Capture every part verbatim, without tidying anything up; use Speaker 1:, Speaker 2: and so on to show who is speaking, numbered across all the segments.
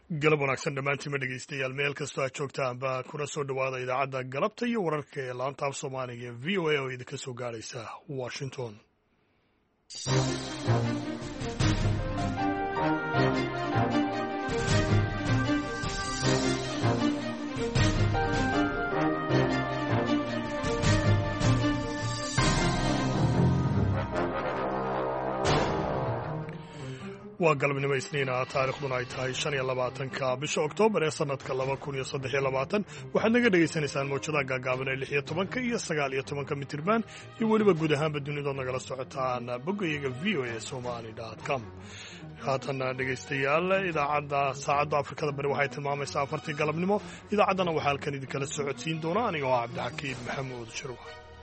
Speaker 1: galab wanaagsan dhammaantiinma dhegaystayaal meel kastoo aad joogtaan baa kuna soo dhowaada idaacadda galabta iyo wararka ee laanta af soomaaliga ee v o a oo idinka soo gaadhaysa washington. waa galabnimo isniina taarikhduna ay tahay shan iyo labaatanka bisha oktoobar ee sanadka laba kun iyo saddex iyo labaatan waxaad naga dhegaysanaysaan mawjadaha gaagaaban ee lix iyo tobanka iyo sagaal iyo tobanka mitirban iyo weliba guud ahaanba dunidood nagala socotaan boggayaga v o a somali dot com. haatan dhegaystayaal idaacadda saacadda afrikada bari waxay tilmaamaysaa afartii galabnimo. idaacaddana waxaa halkan idinkala socodsiin doona aniga oo cabdixakiin maxamuud shirwa.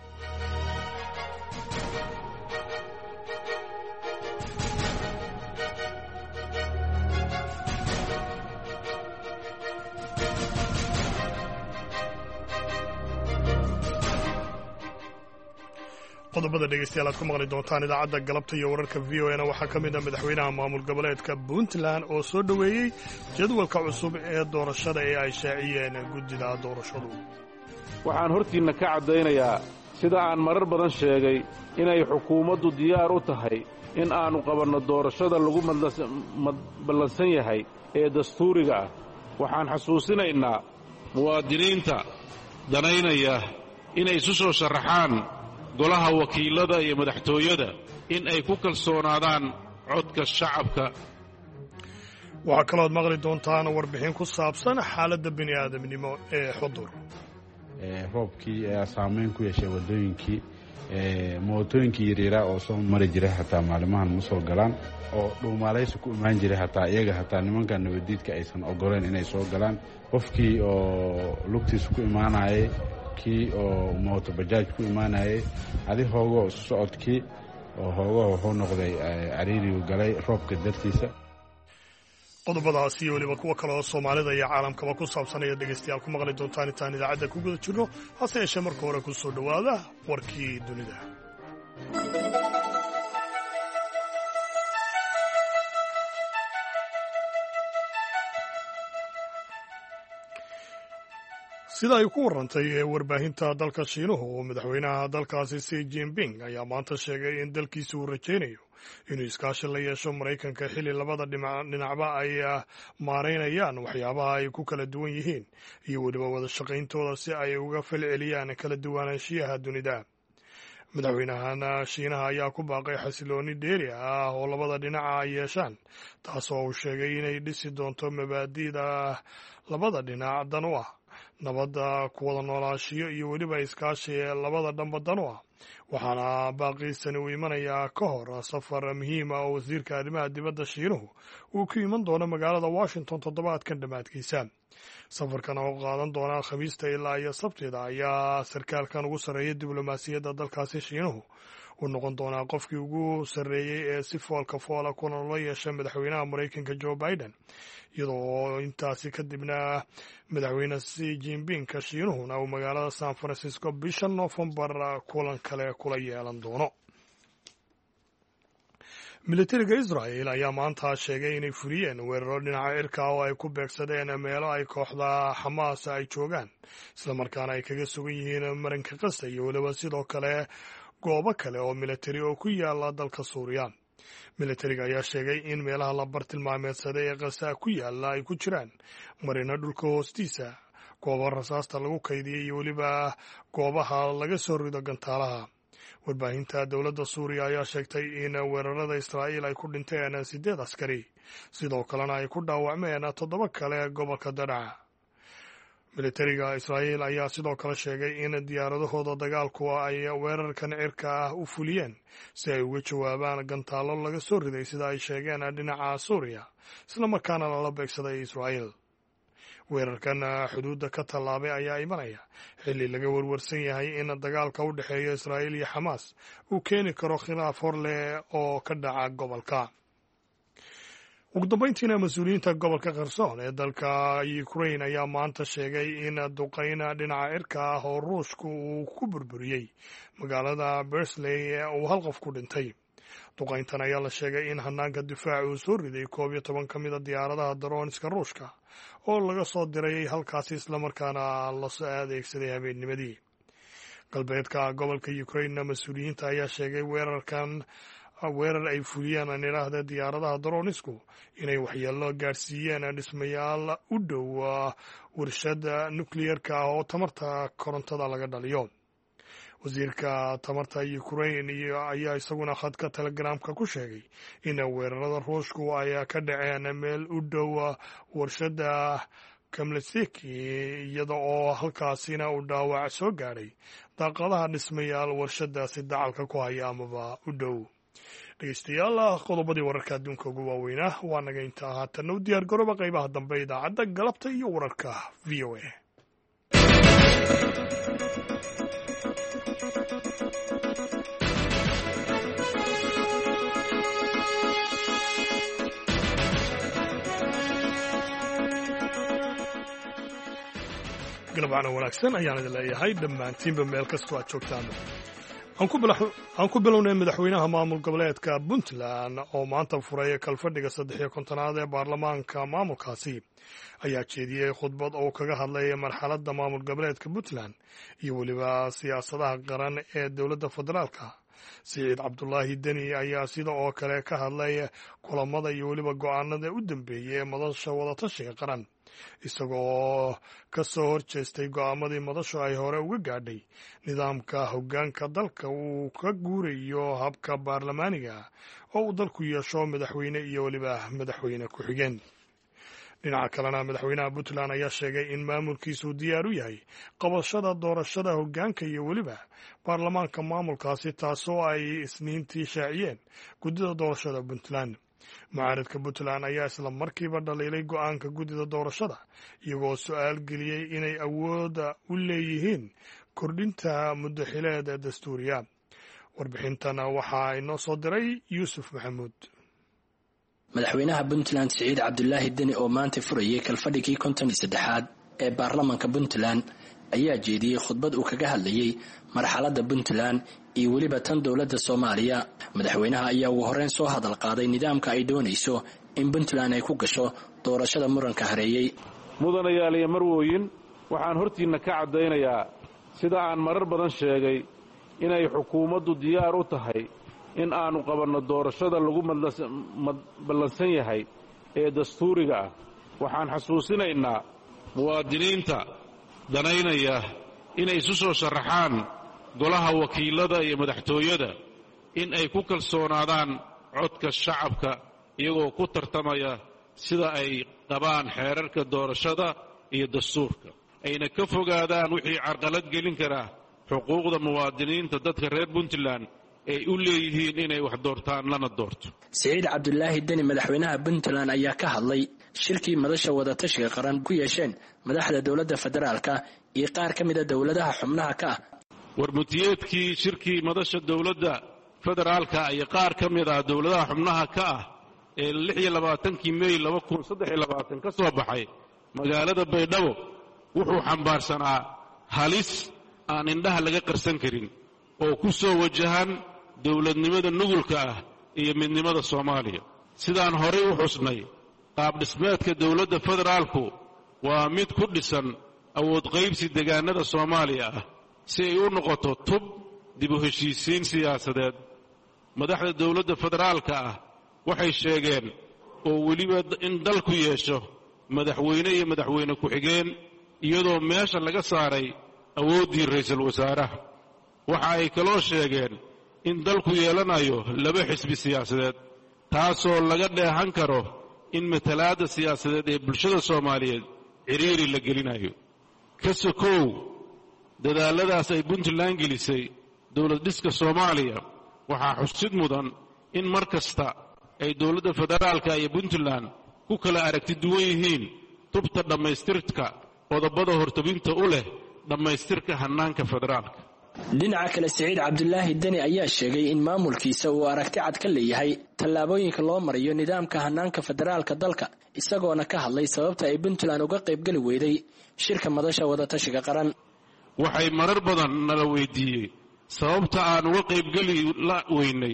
Speaker 1: qodobada dhegaystayaal aad ku maqli doontaan idaacadda galabta iyo wararka v o a na waxaa ka mid ah madaxweynaha maamul goboleedka puntland oo soo dhoweeyey jadwalka cusub ee doorashada ee ay shaaciyeen guddida doorashadu.
Speaker 2: waxaan hortiinna ka caddaynayaa sida aan marar badan sheegay inay xukuumaddu diyaar u tahay in aannu qabanno doorashada lagu ballansan yahay ee dastuuriga ah. waxaan xasuusinaynaa muwaadiniinta danaynaya inay isu soo sharaxaan golaha wakiilada iyo madaxtooyada in ay ku kalsoonaadaan codka shacabka.
Speaker 1: waxaa kalooad maqli doontaan warbixin ku saabsan xaaladda bini aadamnimo ee xudur.
Speaker 3: roobkii ayaa saamayn ku yeeshay waddooyinkii mootooyinkii yaryaaraa oo soo mari jiray hataa maalimahan ma soo galaan oo dhuumaalaysi ku imaan jiray hataa iyaga hataa nimanka nabaddiidka aysan ogoleen inay soo galaan. qofkii oo lugtiisa ku imaanayay, kii oo mooto bajaaj ku imaanayay, adi hoogo isu socodkii oo hoogaha wuxuu noqday cariirigu galay roobka dartiisa.
Speaker 1: qodobadaas iyo weliba kuwa kale oo soomaalida iyo caalamkaba ku saabsan ayaad dhegaystayaal ku maqli doontaan intaan idaacadda ku guda jirno. hase yeeshee marka hore ku soo dhowaada warkii dunida. sida ay ku warrantay ee warbaahinta dalka shiinuhu oo madaxweynaha dalkaasi xi jinping ayaa maanta sheegay in dalkiisa uu rajaynayo inuu iskaashi la yeesho maraykanka xilli labada dhinacba ay maaraynayaan waxyaabaha ay ku kala duwan yihiin iyo weliba wada shaqayntooda si ay uga falceliyaan kala duwanaanshiyaha dunida. madaxweynahan shiinaha ayaa ku baaqay xasilooni dheeri ah oo labada dhinaca ay yeeshaan, taasoo uu sheegay inay dhisi doonto mabaadi'da labada dhinac dan u ah, nabadda ku wada noolaashiyo iyo weliba iskaashi ee labada dhanba dan u ah. waxaana baaqiisani uu imanayaa ka hor safar muhiima oo wasiirka arrimaha dibadda shiinuhu uu ku iman doono magaalada washington toddobaadkan dhammaadkiisa. safarkan oo qaadan doona khamiista ilaa iyo sabtida ayaa sarkaalkan ugu sarreeyay diblomaasiyadda dalkaasi shiinuhu uu noqon doonaa qofkii ugu sarreeyey ee si foolka foola kuna la yeesha madaxweynaha maraykanka joe biden, iyadoo intaasi kadibna madaxweyne xi jinpingka shiinuhuna uu magaalada san francisco bisha noofembar kulan kale kula yeelan doono. militariga israa'el ayaa maanta sheegay inay fuliyeen weeraro dhinaca cirka oo ay ku beegsadeen meelo ay kooxda xamaas ay joogaan, islamarkaana ay kaga sugan yihiin marinka qasa iyo weliba sidoo kale goobo kale oo militari oo ku yaala dalka suuriya. militariga ayaa sheegay in meelaha la bartilmaameedsaday ee qasa ku yaala ay ku jiraan marina dhulka hoostiisa, goobo rasaasta lagu kaydiyay iyo weliba goobaha laga soo rido gantaalaha. warbaahinta dowladda suuriya ayaa sheegtay in weerarada israa'iil ay ku dhinteen siddeed askari, sidoo kalena ay ku dhaawacmeen toddoba kale gobolka danaca. militariga israa'iil ayaa sidoo kale sheegay in diyaaradahooda dagaalku ay weerarkan cirka ah u fuliyeen si ay uga jawaabaan gantaallo laga soo riday sida ay sheegeen dhinaca suuriya, islamarkaana lala beegsaday israa'iil. weerarkan xuduudda ka tallaabay ayaa imanaya xilli laga warwarsan yahay in dagaalka u dhexeeya israa'iil iyo xamaas uu keeni karo khilaaf hor leh oo ka dhaca gobolka. ugu dambayntiina mas-uuliyiinta gobolka kherson ee dalka ukrain ayaa maanta sheegay in duqayna dhinaca cirka ah oo ruushku uu ku burburiyey magaalada bersley uu hal qof ku dhintay. duqayntan ayaa la sheegay in hanaanka difaaca uu soo riday koob iyo toban ka mida diyaaradaha darooniska ruushka oo laga soo diray halkaasi islamarkaana la adeegsaday habeennimadii. galbeedka gobolka ukraine mas-uuliyiinta ayaa sheegay weerarkan weerar ay fuliyeen aan idhaahda diyaaradaha daroonisku inay waxyeelo gaadhsiiyeen dhismayaal u dhow warshada nukliyeerka ah oo tamarta korontada laga dhaliyo. wasiirka tamarta ukraine ayaa isaguna khadka telegramka ku sheegay in weerarada ruushku ay ka dhaceen meel u dhow warshada kamleseki iyada oo halkaasina uu dhaawac soo gaadhay daaqadaha dhismayaal warshadaasi dacalka ku haya amaba u dhow. dhegeystayaal qodobadii wararka adduunka ugu waaweynaa waa naga intaa. haatanna u diyaar garooba qaybaha dambe idaacadda galabta iyo wararka v o a. galabcana wanaagsan ayaan idin leeyahay dhammaantiinba meel kastoo aad joogtaan. aan ku bilownay madaxweynaha maamul goboleedka puntland oo maanta furay kalfadhiga saddex iyo kontonaad ee baarlamaanka maamulkaasi ayaa jeediyey khudbad oo kaga hadlay marxaladda maamul goboleedka puntland iyo weliba siyaasadaha qaran ee dowladda federaalka. siciid cabdulaahi deni ayaa sida oo kale ka hadlay kulamada iyo weliba go-aanada u dambeeyey ee madasha wadatashiga qaran, isagoo ka soo hor jeestay go'aamadii madashu ay hore uga gaadhay nidaamka hoggaanka dalka uu ka guurayo habka baarlamaaniga oo uu dalku yeesho madaxweyne iyo weliba madaxweyne ku-xigeen. dhinaca kalena madaxweynaha puntland ayaa sheegay in maamulkiisu diyaar u yahay qabashada doorashada hoggaanka iyo weliba baarlamaanka maamulkaasi, taasoo ay isniintii shaaciyeen guddida doorashada puntland. mucaaradka puntland ayaa isla markiiba dhaliilay go'aanka guddida doorashada, iyagoo su-aal geliyey inay awooda u leeyihiin kordhinta muddaxileed dastuuriya. warbixintana waxaa inoo soo diray yuusuf maxamuud.
Speaker 4: madaxweynaha puntland siciid cabdulaahi deni oo maanta furayay kalfadhigii konton iyo saddexaad ee baarlamaanka puntland ayaa jeediyey khudbad uu kaga hadlayay marxaladda puntland iyo weliba tan dowladda soomaaliya. madaxweynaha ayaa ugu horreyn soo hadal qaaday nidaamka ay doonayso in puntland ay ku gasho doorashada muranka hareeyey.
Speaker 2: mudanayaal iyo marwooyin, waxaan hortiinna ka caddaynayaa sida aan marar badan sheegay inay xukuumaddu diyaar u tahay in aanu qabanno doorashada lagu ballansan yahay ee dastuuriga ah. waxaan xasuusinaynaa muwaadiniinta danaynaya inay isu soo sharaxaan golaha wakiilada iyo madaxtooyada in ay ku kalsoonaadaan codka shacabka iyagoo ku tartamaya sida ay qabaan xeerarka doorashada iyo dastuurka, ayna ka fogaadaan wixii carqalad gelin kara xuquuqda muwaadiniinta dadka reer puntland ay u leeyihiin inay wax doortaan lana doorto.
Speaker 4: siciid cabdulaahi deni madaxweynaha puntland ayaa ka hadlay shirkii madasha wadatashiga qaran ku yeesheen madaxda dowladda federaalka iyo qaar ka mida dowladaha xubnaha ka ah.
Speaker 2: warmutiyeedkii shirkii madasha dowladda federaalka iyo qaar ka mid ah dowladaha xubnaha ka ah ee lix iyo labaatankii mey laba kun saddex iyo labaatan ka soo baxay magaalada baydhabo wuxuu xambaarsanaa halis aan indhaha laga qarsan karin oo ku soo wajahan dowladnimada nugulka ah iyo midnimada soomaaliya. sidaan horay u xusnay, qaabdhismeedka dowladda federaalku waa mid ku dhisan awood qaybsi deegaanada soomaaliya ah si ay u noqoto tub dib u heshiisiin siyaasadeed. madaxda dowladda federaalka ah waxay sheegeen oo weliba in dalku yeesho madaxweyne iyo madaxweyne ku-xigeen iyadoo meesha laga saaray awooddii ra'iisul wasaaraha. waxa ay kaloo sheegeen in dalku yeelanayo laba xisbi siyaasadeed, taasoo laga dheehan karo in matalaadda siyaasadeed ee bulshada soomaaliyeed ciriiri la gelinayo. ka sokow dadaalladaas ay puntland gelisay dowlad dhiska soomaaliya, waxaa xusid mudan in mar kasta ay dowladda federaalka iyo puntland ku kala aragti duwan yihiin tubta dhammaystirka qodobada hortabinta u leh dhammaystirka hannaanka federaalka.
Speaker 4: dhinaca kale siciid cabdulaahi deni ayaa sheegay in maamulkiisa uu aragti cad ka leeyahay tallaabooyinka loo marayo nidaamka hannaanka federaalka dalka, isagoona ka hadlay sababta ay puntland uga qaybgeli weyday shirka madasha wadatashiga qaran.
Speaker 2: waxay marar badan nala weydiiyey sababta aan uga qaybgeli la weynay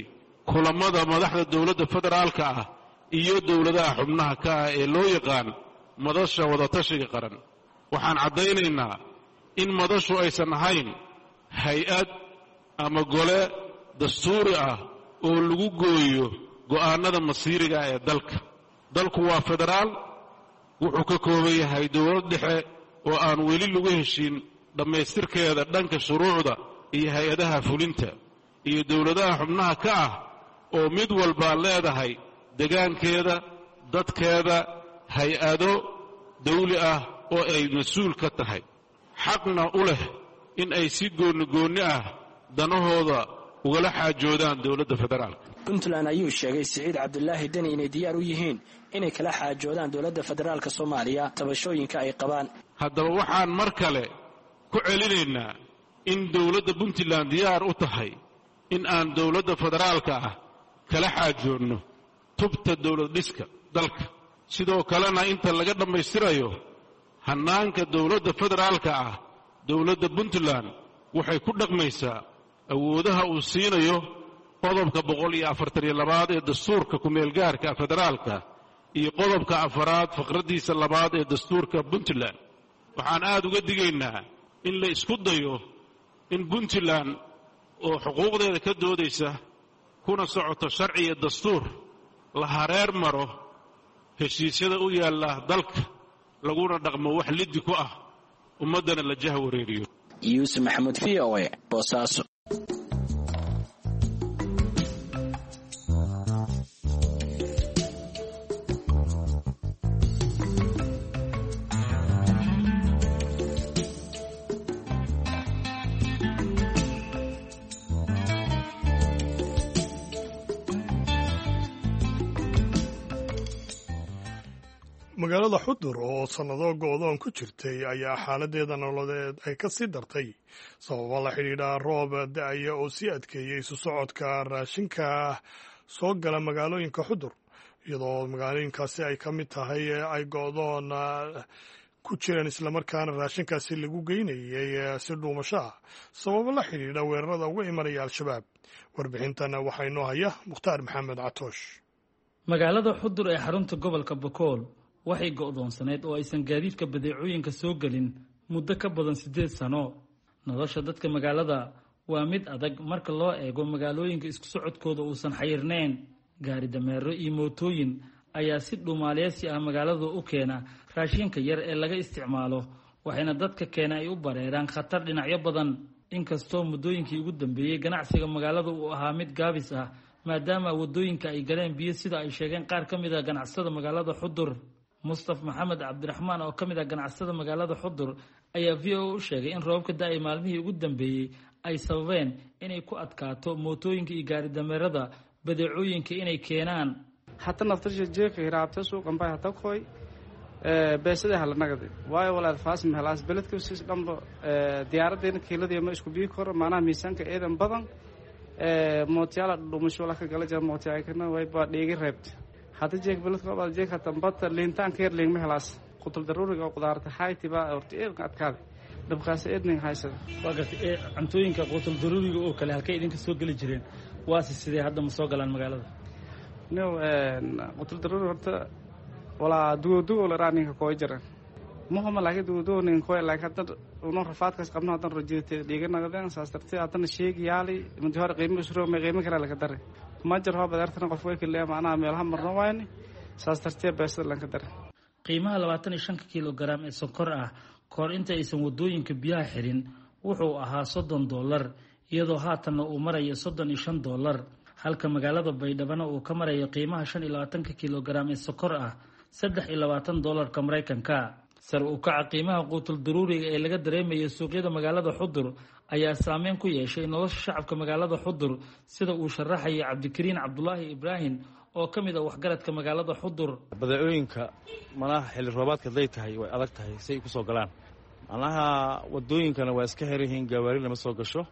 Speaker 2: kulamada madaxda dowladda federaalka ah iyo dowladaha xubnaha ka ah ee loo yaqaan madasha wadatashiga qaran waxaan caddaynaynaa in madashu aysan ahayn hay-ad ama gole dastuuri ah oo lagu gooyo go'aannada masiiriga ee dalka dalku waa federaal wuxuu ka kooban yahay dowlad dhexe oo aan weli lagu heshiin dhammaystirkeeda dhanka shuruucda iyo hay-adaha fulinta iyo dowladaha xubnaha ka ah oo mid walba leedahay degaankeeda dadkeeda hay-ado dawli ah oo ay mas-uul ka tahay xaqna u leh in ay si goonni-goonni ah danahooda ugala xaajoodaan dowladda federaalka
Speaker 4: puntland ayuu sheegay siciid cabdulaahi deni inay diyaar u yihiin inay kala xaajoodaan dowladda federaalka soomaaliya tabashooyinka ay qabaan
Speaker 2: haddaba waxaan mar kale ku celinaynaa in dowladda puntland diyaar u tahay in aan dowladda federaalka ah kala xaajoodno tubta dowlad dhiska dalka sidoo kalena inta laga dhammaystirayo hannaanka dowladda federaalka ah dowladda puntland waxay ku dhaqmaysaa awoodaha uu siinayo qodobka boqol iyo afartan iyo labaad ee dastuurka ku-meelgaarka federaalka iyo qodobka afaraad faqraddiisa labaad ee dastuurka puntland waxaan aad uga digaynaa in la isku dayo in puntland oo xuquuqdeeda ka doodaysa kuna socoto sharci iyo dastuur la hareer maro heshiisyada u yaalla dalka laguna dhaqmo wax liddi ku ah ummaddana la jah wareeriyo
Speaker 4: yuusuf maxamuud v o e boosaaso
Speaker 1: magaalada xudur oo sannado go'doon ku jirtay ayaa xaaladeeda nololeed ay ka sii dartay sababa la xidhiidha roob da'aya oo sii adkeeyey isu socodka raashinka soo gala magaalooyinka xudur iyadoo magaalooyinkaasi ay ka mid tahay ay go'doon ku jireen islamarkaana raashinkaasi lagu geynayay si dhuumasho ah sababa la xidhiidha weerarada uga imanaya al-shabaab warbixintan waxaa inoo haya mukhtaar maxamed catoosh
Speaker 5: magaalada xudur ee xarunta gobolka bokool waxay go'doonsaneyd oo aysan gaadiidka badeecooyinka soo gelin muddo ka badan siddeed sano nolosha dadka magaalada waa mid adag marka loo eego magaalooyinka isku socodkooda uusan xayirnayn gaari dameero iyo mootooyin ayaa si dhuumaaleysi ah magaalada u keena raashinka yar ee laga isticmaalo waxayna dadka keena ay u bareeraan khatar dhinacyo badan inkastoo muddooyinkii ugu dambeeyey ganacsiga magaalada uu ahaa mid gaabis ah maadaama waddooyinka ay galeen biyo sida ay sheegeen qaar ka mid ah ganacsada magaalada xudur mustaf maxamed cabdiraxmaan oo ka mid ah ganacsada magaalada xudur ayaa v o u sheegay in roobka da-ay maalmihii ugu dambeeyey ay sababeen inay ku adkaato mootooyinka iyo gaari dameerada badeecooyinka inay keenaan
Speaker 6: hata naftarsha jeeka hiraabta suuqanbay hata koy beesada halanagadi waayo walaad faas mehelaas beledka sis dhanba diyaaraddeena kiiladii ma isku bii koro maanaha miisaanka eedan badan mootiyaala dhuumasho la ka gala jira mootiyaakana way baa dheegi reebta hada jeek beledka baad jeek hata bata liintaan keer liin mehelaas qutul daruuriga qudaarta hayti baa horta eedka adkaad dabkaas eednin haysada
Speaker 5: waa gartay ee cuntooyinka qutul daruuriga oo kale halkay idinka soo gali jireen waasi sidee hadda ma soo galaan magaalada
Speaker 6: no qutul daruuri horta walaa duudugo la raaninka koo jira muhama laakiin duudugo nin koo laakiin hadda uno rafaadkaas qabno hadda rajaytay dhiiganagada saas tartay hadda sheegi yaali mid hore qiimo isro ma qiimo kale la ka daray ma jiro haba dartan qof way kale macnaha meelaha marno waayni saas tartay beesada lan ka daray
Speaker 5: qiimaha labaatan iyo shan kilogram ee sonkor ah koor inta aysan wadooyinka biyaha xirin wuxuu ahaa soddon dollar iyadoo haatanna uu marayo soddon iyo shan dollar halka magaalada baydhabo uu ka marayo qiimaha shan iyo labaatanka kilogram ee sonkor ah saddex iyo labaatan dollarka maraykanka sar u kaca qiimaha quutul daruuriga ee laga dareemayo suuqyada magaalada xudur ayaa saameyn ku yeeshay nolosha shacabka magaalada xudur sida uu sharaxaya cabdikariin cabdulaahi ibraahim oo ka mid ah waxgaradka magaalada xudur
Speaker 7: badeecooyinka manaha xilli roobaadka haday tahay way adag tahay si ay ku soo galaan manaha wadooyinkana waa iska xiran yihiin gawaari lama soo gasho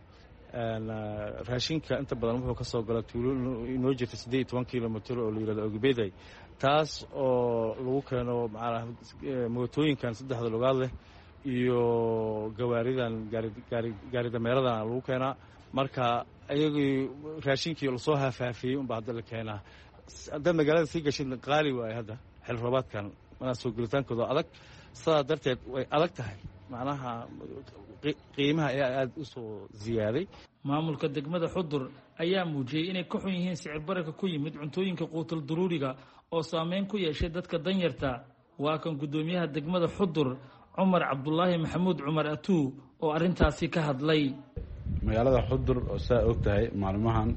Speaker 7: raashinka inta badan wuxuu ka soo gala tuulo inoo jirta siddeed iyo toban kilomitr oo la yidhahdo ogbeday taas oo lagu keeno macnaha mootooyinkan saddexda lugaad leh iyo gawaaridan gaari gaari gaari dameeradan lagu keenaa marka ayagii raashinkii lasoo haafaafiyey unbaa hadda la keenaa. haddaad magaalada sii gashidna qaali waaye hadda xil roobaadkan manaa soo gelitaankooda adag, sidaa darteed way adag tahay, macnaha qiimaha ayaa aada u soo ziyaaday.
Speaker 5: maamulka degmada Xudur ayaa muujiyey inay ka xun yihiin sicir bararka ku yimid cuntooyinka quutul daruuriga oo saameyn ku yeeshay dadka danyarta. waa kan guddoomiyaha degmada Xudur Cumar Cabdullaahi Maxamuud Cumar Atuu oo arrintaasi ka hadlay.
Speaker 3: magaalada Xudur oo saa og tahay maalmahan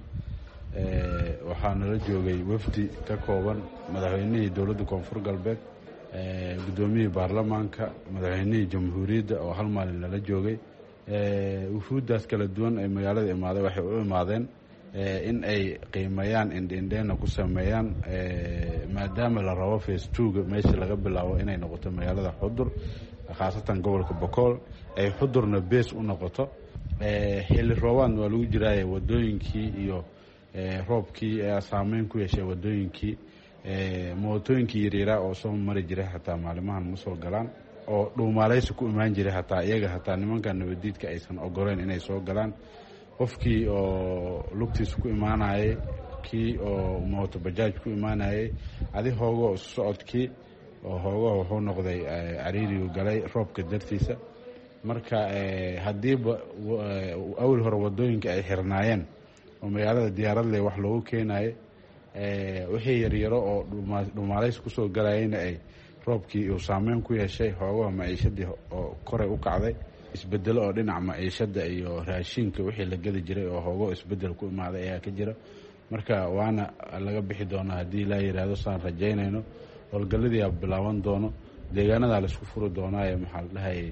Speaker 3: waxaa nala joogay wafdi ka kooban madaxweynihii dowladda koonfur galbeed, guddoomiyihii baarlamaanka, madaxweynihii jamhuuriyadda oo hal maalin nala joogay. wufuuddaas kala duwan ee magaalada imaaday waxay u imaadeen in ay qiimeeyaan indhendheena ku sameeyaan maadaama la rabo face twoga meesha laga bilaabo inay noqoto magaalada Xudur, khaasatan gobolka Bokool, ay Xudurna bees u noqoto. xilli roobaad waa lagu jiraaye wadooyinkii iyo roobkii ayaa saameyn ku yeeshay wadooyinkii. mootooyinkii yaryara oo soo mari jiray hataa maalimahan ma soo galaan, oo dhuumaaleysi ku imaan jiray hataa iyaga hataa nimanka nabadiidka aysan ogoleyn inay soo galaan. qofkii oo lugtiisa ku imaanayay, kii oo mooto bajaaj ku imaanayay, adi hoogo isu socodkii oo hoogaha wuxuu noqday cariirigu galay roobka dartiisa. marka haddiiba awal hore wadooyinka ay xirnaayeen oo magaalada diyaaradle wax loogu keenayo, wixii yaryaro oo dhuumaaleysi kusoo galayayna ay roobkii uu saameyn ku yeeshay, hoogaha maciishadii oo koray u kacday. isbedelo oo dhinaca maciishada iyo raashinka wixii la gadi jiray oo hoogo isbedel ku imaaday ayaa ka jira. marka waana laga bixi doonaa haddii la yidhaahdo, saan rajaynayno. howlgalladii aa bilaaban doono, deegaanadaa laisku furi doonaaye maxaa la dhahayay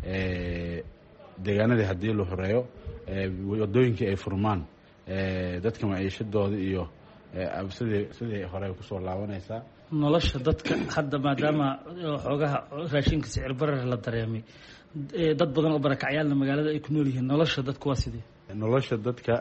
Speaker 3: deegaanadii haddii la horeeyo wadooyinkii ay furmaan, dadka maciishadooda iyo sidii sidii hore kusoo laabanaysaa.
Speaker 5: nolosha dadka hadda maadaama xoogaha raashinka sicir barar la dareemay, dad badan oo barakacyaal magaalada ay ku nool yihiin, nolosha dadku waa sidii.
Speaker 3: nolosha dadka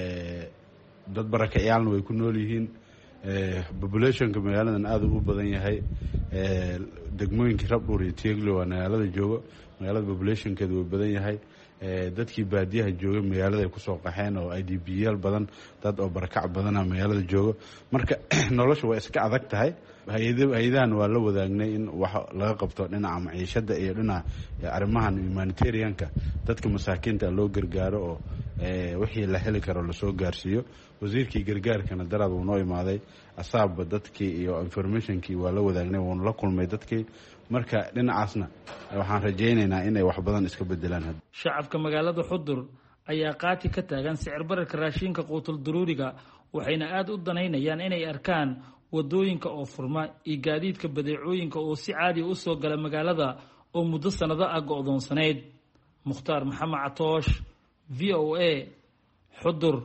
Speaker 3: dad barakacayaalna way ku nool yihiin. populationka magaaladan aada u badan yahay. degmooyinkii Rabdhuur iyo Tieglo waa magaalada joogo, magaalada populationkeedu way badan yahay. dadkii baadiyaha joogay magaalada ay kusoo qaxeen oo I D B yaal badan, dad oo barakac badana magaalada joogo. marka nolosha way iska adag tahay. hay-adahan waa la wadaagnay in wax laga qabto dhinaca maciishada iyo dhinaca arrimahan humanitarianka, dadka masaakiinta loo gargaaro oo wixii la heli karo lasoo gaarsiiyo. wasiirkii gargaarkana daraad wuu noo imaaday, asaabba dadkii iyo informationkii waa la wadaagnay, wuuna la kulmay dadkii. marka dhinacaasna waxaan rajaynaynaa inay wax badan iska bedelaan.
Speaker 5: shacabka magaalada Xudur ayaa qaati ka taagan sicir bararka raashinka quutul daruuriga, waxayna aada u danaynayaan inay arkaan wadooyinka oo furma iyo gaadiidka badeecooyinka oo si caadi u soo gala magaalada oo muddo sanado ah go'doonsanayd. Mukhtaar Maxamed Catoosh, V O A, Xudur.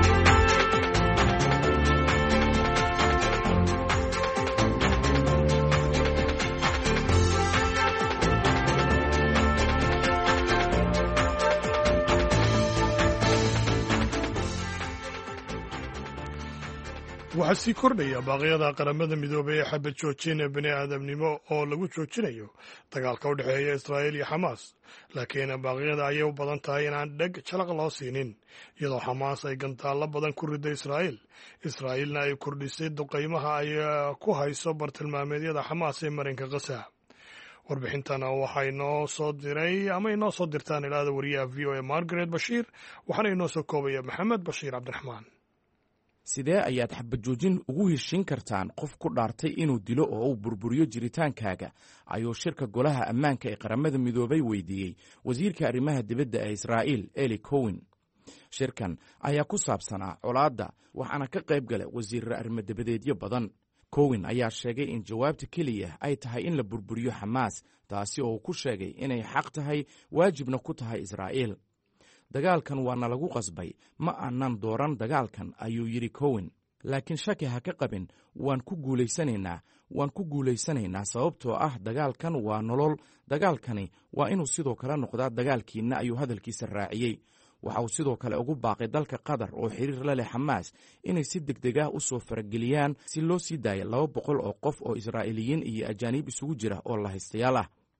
Speaker 1: waxaa sii kordhaya baaqyada qaramada midoobay ee xabad joojin bini aadamnimo oo lagu joojinayo dagaalka u dhexeeya Israa'iil iyo Xamaas, laakiin baaqyada ayay u badan tahay inaan dheg jalaq loo siinin, iyadoo Xamaas ay gantaallo badan ku riday Israa'iil. Israa'iilna ay kordhisay duqaymaha ay ku hayso bartilmaameedyada Xamaas ee marinka Gaza. warbixintana waxaa inoo soo diray ama inoo soo dirtaan ilaada wariyaha V O A Margaret Bashiir, waxaana inoo soo koobaya Maxamed Bashiir Cabdiraxmaan.
Speaker 8: sidee ayaad xabajoojin ugu heshin kartaan qof ku dhaartay inuu dilo oo uu burburiyo jiritaankaaga, ayuu shirka golaha ammaanka ee qaramada midoobay weydiiyey wasiirka arrimaha dibadda ee Israa'iil Eli Cohen. shirkan ayaa ku saabsanaa colaadda, waxaana ka qayb galay wasiirra arrimo dibadeedyo badan. Cohen ayaa sheegay in jawaabta keliya ay tahay in la burburiyo Xamaas, taasi oo uu ku sheegay inay xaq tahay, waajibna ku tahay Israa'iil. dagaalkan waana lagu qasbay, ma aanan dooran dagaalkan, ayuu yidhi Cohen. laakiin shaki ha ka qabin, waan ku guulaysanaynaa waan ku guulaysanaynaa sababtoo ah dagaalkan waa nolol. dagaalkani waa inuu sidoo kale noqdaa dagaalkiinna, ayuu hadalkiisa raaciyey. waxa uu sidoo kale ugu baaqay dalka Qatar oo xiriir la leh Xamaas inay si degdeg ah u soo farageliyaan si loo sii daayo laba boqol oo qof oo Israa'iiliyiin iyo ajaanib isugu jira oo la haystayaal ah.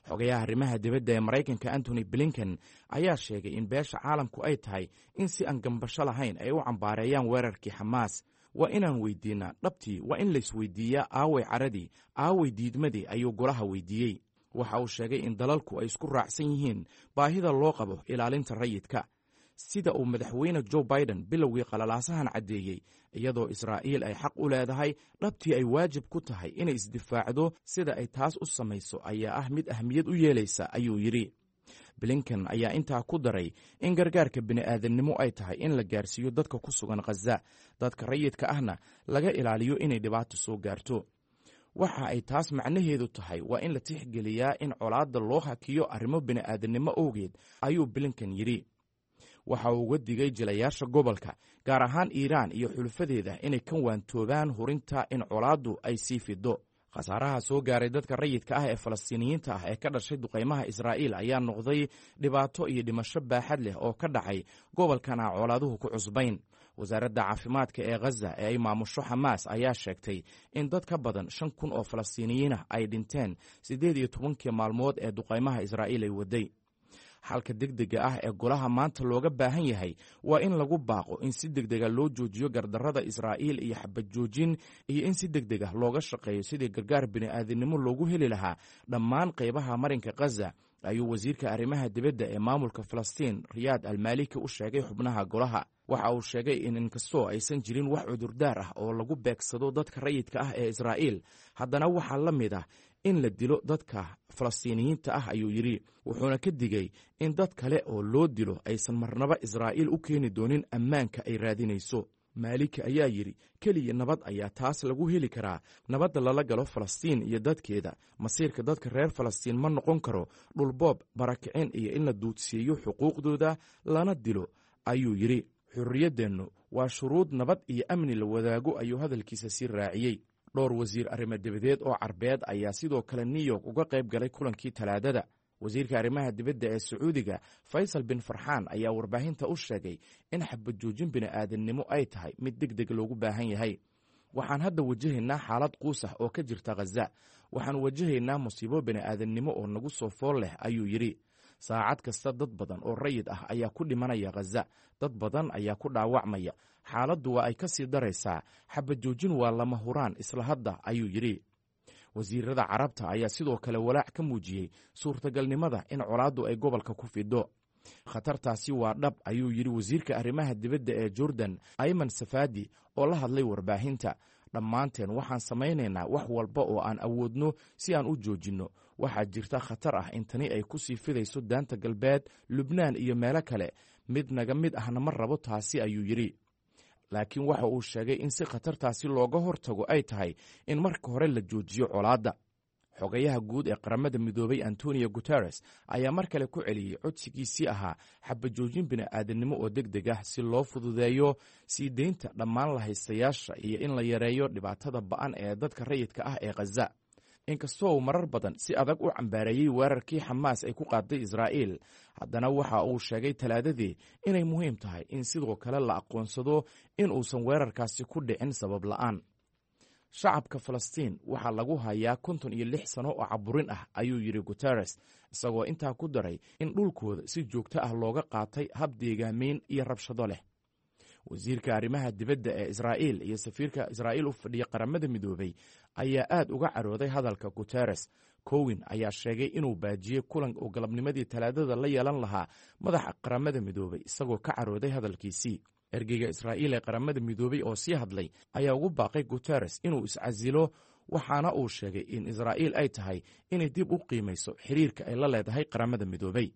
Speaker 8: xogayaha arrimaha dibadda ee maraykanka antony blinken ayaa sheegay in beesha caalamku ay tahay in si aan gambasho lahayn ay u cambaareeyaan weerarkii xamaas. waa inaan weydiinaa dhabtii, waa in laisweydiiyaa aaway caradii, aaway diidmadii, ayuu golaha weydiiyey. waxa uu sheegay in dalalku ay isku raacsan yihiin baahida loo qabo ilaalinta rayidka, sida uu madaxweyne joe biden bilowgii qalalaasahan caddeeyey, iyadoo israa'iil ay xaq u leedahay dhabtii ay waajib ku tahay inay isdifaacdo. sida ay taas u samayso ayaa ah mid ahmiyad u yeelaysa, ayuu yidhi. blinken ayaa intaa ku daray in gargaarka bini'aadannimo ay tahay in la gaarsiiyo dadka ku sugan khaza, dadka rayidka ahna laga ilaaliyo inay dhibaato soo gaarto. waxa ay taas macnaheedu tahay waa in la tixgeliyaa in colaadda loo hakiyo arrimo bini'aadannimo awgeed, ayuu blinken yidhi. waxa uu uga digay jilayaasha gobolka, gaar ahaan iiraan iyo xulufadeeda, inay ka waantoobaan hurinta in colaaddu ay sii fido. khasaaraha soo gaaray dadka rayidka ah ee falastiiniyiinta ah ee ka dhashay duqaymaha israa'iil ayaa noqday dhibaato iyo dhimasho baaxad leh oo ka dhacay gobolkan aan colaaduhu ku cusbayn. wasaaradda caafimaadka ee khaza ee ay maamusho xamaas ayaa sheegtay in dad ka badan shan kun oo falastiiniyiinah ay dhinteen siddeed iyo tobankii maalmood ee duqaymaha israa'iil ay waday. xalka degdega ah ee golaha maanta looga baahan yahay waa in lagu baaqo in si degdega loo joojiyo gardarrada israa'iil iyo xabad joojin, iyo in si degdeg ah looga shaqeeyo sidii gargaar bini'aadinimo loogu heli lahaa dhammaan qaybaha marinka khaza, ayuu wasiirka arrimaha dibadda ee maamulka falastiin riyaad almaaliki u sheegay xubnaha golaha. waxa uu sheegay in inkastoo aysan jirin wax cudurdaar ah oo lagu beegsado dadka rayidka ah ee israa'iil, haddana waxaa la mid ah in la dilo dadka falastiiniyiinta ah, ayuu yidhi. wuxuuna ka digay in dad kale oo loo dilo aysan marnaba israa'iil u keeni doonin ammaanka ay raadinayso. maaliki ayaa yidhi keliya nabad ayaa taas lagu heli karaa, nabadda lala galo falastiin iyo dadkeeda. masiirka dadka reer falastiin ma noqon karo dhulboob, barakicin iyo in la duudsiiyo xuquuqdooda lana dilo, ayuu yidhi. xurriyaddeennu waa shuruud nabad iyo amni la wadaago, ayuu hadalkiisa sii raaciyey. dhowr wasiir arrimo dibadeed oo carbeed ayaa sidoo kale new york uga qayb galay kulankii talaadada. wasiirka arrimaha dibadda ee sacuudiga faysal bin farxaan ayaa warbaahinta u sheegay in xabad joojin bini'aadannimo ay tahay mid deg deg loogu baahan yahay. waxaan hadda wajahaynaa xaalad quus ah oo ka jirta khaza, waxaan wajahaynaa musiibo bini'aadannimo oo nagu soo fool leh, ayuu yidhi. saacad kasta dad badan oo rayid ah ayaa ku dhimanaya khaza, dad badan ayaa ku dhaawacmaya. xaaladdu waa ay ka sii daraysaa, xabad joojin waa lama huraan isla hadda, ayuu yidhi. wasiirada carabta ayaa sidoo kale walaac ka muujiyey suurtagalnimada in colaaddu ay gobolka ku fido. khatartaasi waa dhab, ayuu yidhi wasiirka arrimaha dibadda ee jordan ayman safaadi oo la hadlay warbaahinta. dhammaanteen waxaan samaynaynaa wax walba oo aan awoodno si aan u joojinno. waxaa jirta khatar ah in tani ay ku sii fidayso daanta galbeed, lubnaan iyo meelo kale. mid naga mid ahna ma rabo taasi, ayuu yidhi. laakiin waxa uu sheegay in si khatartaasi looga hortago ay tahay in marka hore la joojiyo colaadda. xogayaha guud ee qaramada midoobay antonio guteres ayaa mar kale ku celiyey codsigiisii ahaa xabad joojin bini'aadannimo oo deg deg ah si loo fududeeyo sii deynta dhammaan lahaystayaasha iyo in la yareeyo dhibaatada ba'an ee dadka rayidka ah ee khaza. inkastoo uu marar badan si adag u cambaareeyey weerarkii xamaas ay ku qaaday israa'iil, haddana waxa uu sheegay talaadadii inay muhiim tahay in sidoo kale la aqoonsado in uusan weerarkaasi ku dhicin sabab la'aan. shacabka falastiin waxaa lagu hayaa konton iyo lix sano oo caburin ah, ayuu yidhi guteres, isagoo intaa ku daray in dhulkooda si joogto ah looga qaatay hab deegaamayn iyo rabshado leh. wasiirka arrimaha dibadda ee israa'iil iyo safiirka israa'iil u fadhiya qaramada midoobay ayaa aad uga carooday hadalka guteres. cowin ayaa sheegay inuu baajiyey kulan oo galabnimadii talaadada la yeelan lahaa madaxa qaramada midoobay, isagoo ka carooday hadalkiisii. ergeyga israa'iil ee qaramada midoobay oo sii hadlay ayaa ugu baaqay guteres inuu iscasilo, waxaana uu sheegay in israa'iil ay tahay inay dib u qiimayso xiriirka ay la leedahay qaramada midoobay.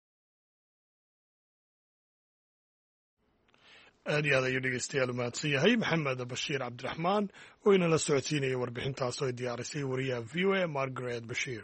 Speaker 1: aad iyo aad ayuu dhegeystayaal u mahadsan yahay maxamed bashiir cabdiraxmaan oo inala socodsiinaya warbixintaas oo ay diyaarisay wariyaha v o a margaret bashiir.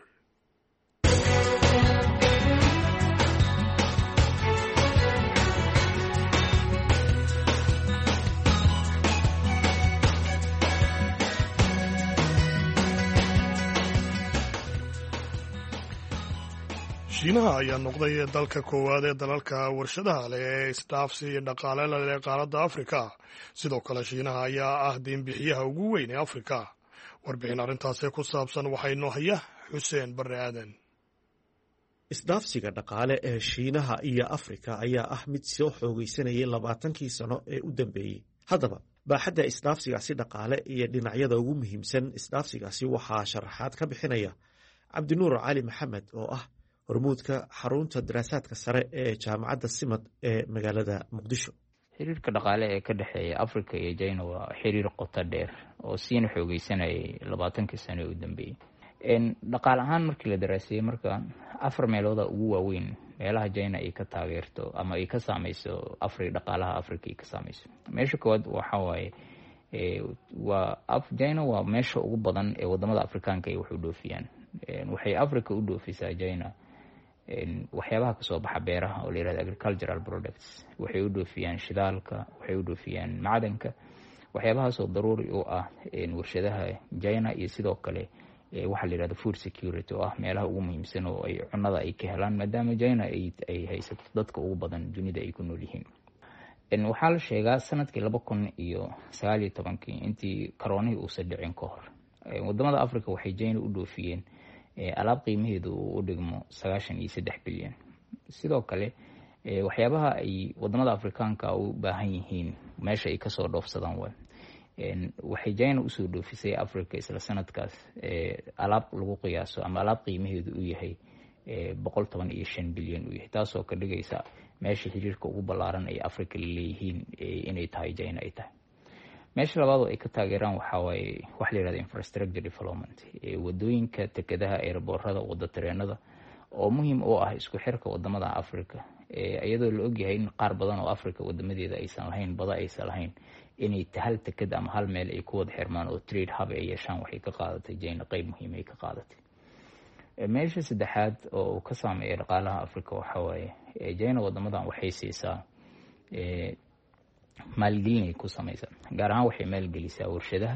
Speaker 1: shiinaha ayaa noqday dalka koowaad ee dalalka warshadaha leh ee isdhaafsi iyo dhaqaale la leh qaaradda afrika. sidoo kale shiinaha ayaa ah deynbixiyaha ugu weyn ee afrika. warbixin arrintaasi ku saabsan waxaa inoo haya xuseen barre aadan.
Speaker 9: isdhaafsiga dhaqaale ee shiinaha iyo afrika ayaa ah mid soo xoogaysanayay labaatankii sano ee u dambeeyey. haddaba baaxadda isdhaafsigaasi dhaqaale iyo dhinacyada ugu muhiimsan isdhaafsigaasi waxaa sharaxaad ka bixinaya cabdinuur cali maxamed oo ah hormuudka xarunta daraasaadka sare ee jaamacadda simad ee magaalada muqdisho.
Speaker 10: xiriirka dhaqaale ee ka dhexeeya africa iyo china waa xiriir qoto dheer oo siina xoogeysanayay labaatankii sano ee u dambeeyey. dhaqaale ahaan markii la daraaseeyey marka afar meelooda ugu waaweyn meelaha china ay ka taageerto ama ay ka saameyso afri dhaqaalaha africa ay ka saameyso. meesha koowaad waxa waaye waa china waa meesha ugu badan ee wadamada afrikaanka ay wax u dhoofiyaan. waxay africa u dhoofisaa china waxyaabaha kasoo baxa beeraha oo la yirahdo agricultural products. waxay u dhoofiyaan shidaalka, waxay u dhoofiyaan macdanka, waxyaabahaasoo daruuri u ah warshadaha china, iyo sidoo kale waxaa la yirahdo food security oo ah meelaha ugu muhiimsan oo ay cunada ay ka helaan maadaama china ay haysato dadka ugu badan dunida ay ku nool yihiin. waxaa la sheegaa sanadkii laba kun iyo sagaal iyo tobankii intii karoonihii uusan dhicin ka hor wadamada africa waxay china u dhoofiyeen alaab qiimaheedu uu u dhigmo sagaashan iyo saddex bilyan. sidoo kale waxyaabaha ay wadamada afrikaanka u baahan yihiin meesha ay kasoo dhoofsadaan waay waxay china usoo dhoofisay africa isla sanadkaas alaab lagu qiyaaso ama alaab qiimaheedu uu yahay boqol toban iyo shan bilyan uu yahay, taasoo ka dhigaysa meesha xiriirka ugu ballaaran ay africa laleeyihiin inay tahay china ay tahay. meesha labaad oo ay ka taageeraan waxaa waaye waxa la yirahdo infrastructure development, wadooyinka, tekadaha, airboorada, wada tareenada oo muhiim u ah isku xirka wadamada africa, iyadoo la ogyahay in qaar badan oo africa wadamadeeda aysan lahayn bada aysan lahayn inay hal tekad ama hal meel ay ku wada xirmaan oo trade hub ay yeeshaan. waxay ka qaadatay china qayb muhiim ay ka qaadatay. meesha saddexaad oo ka saameeya dhaqaalaha africa waxaa waaye china wadamadan waxay siisaa maalgelin ay ku samaysaa. gaar ahaan waxay maalgelisaa warshadaha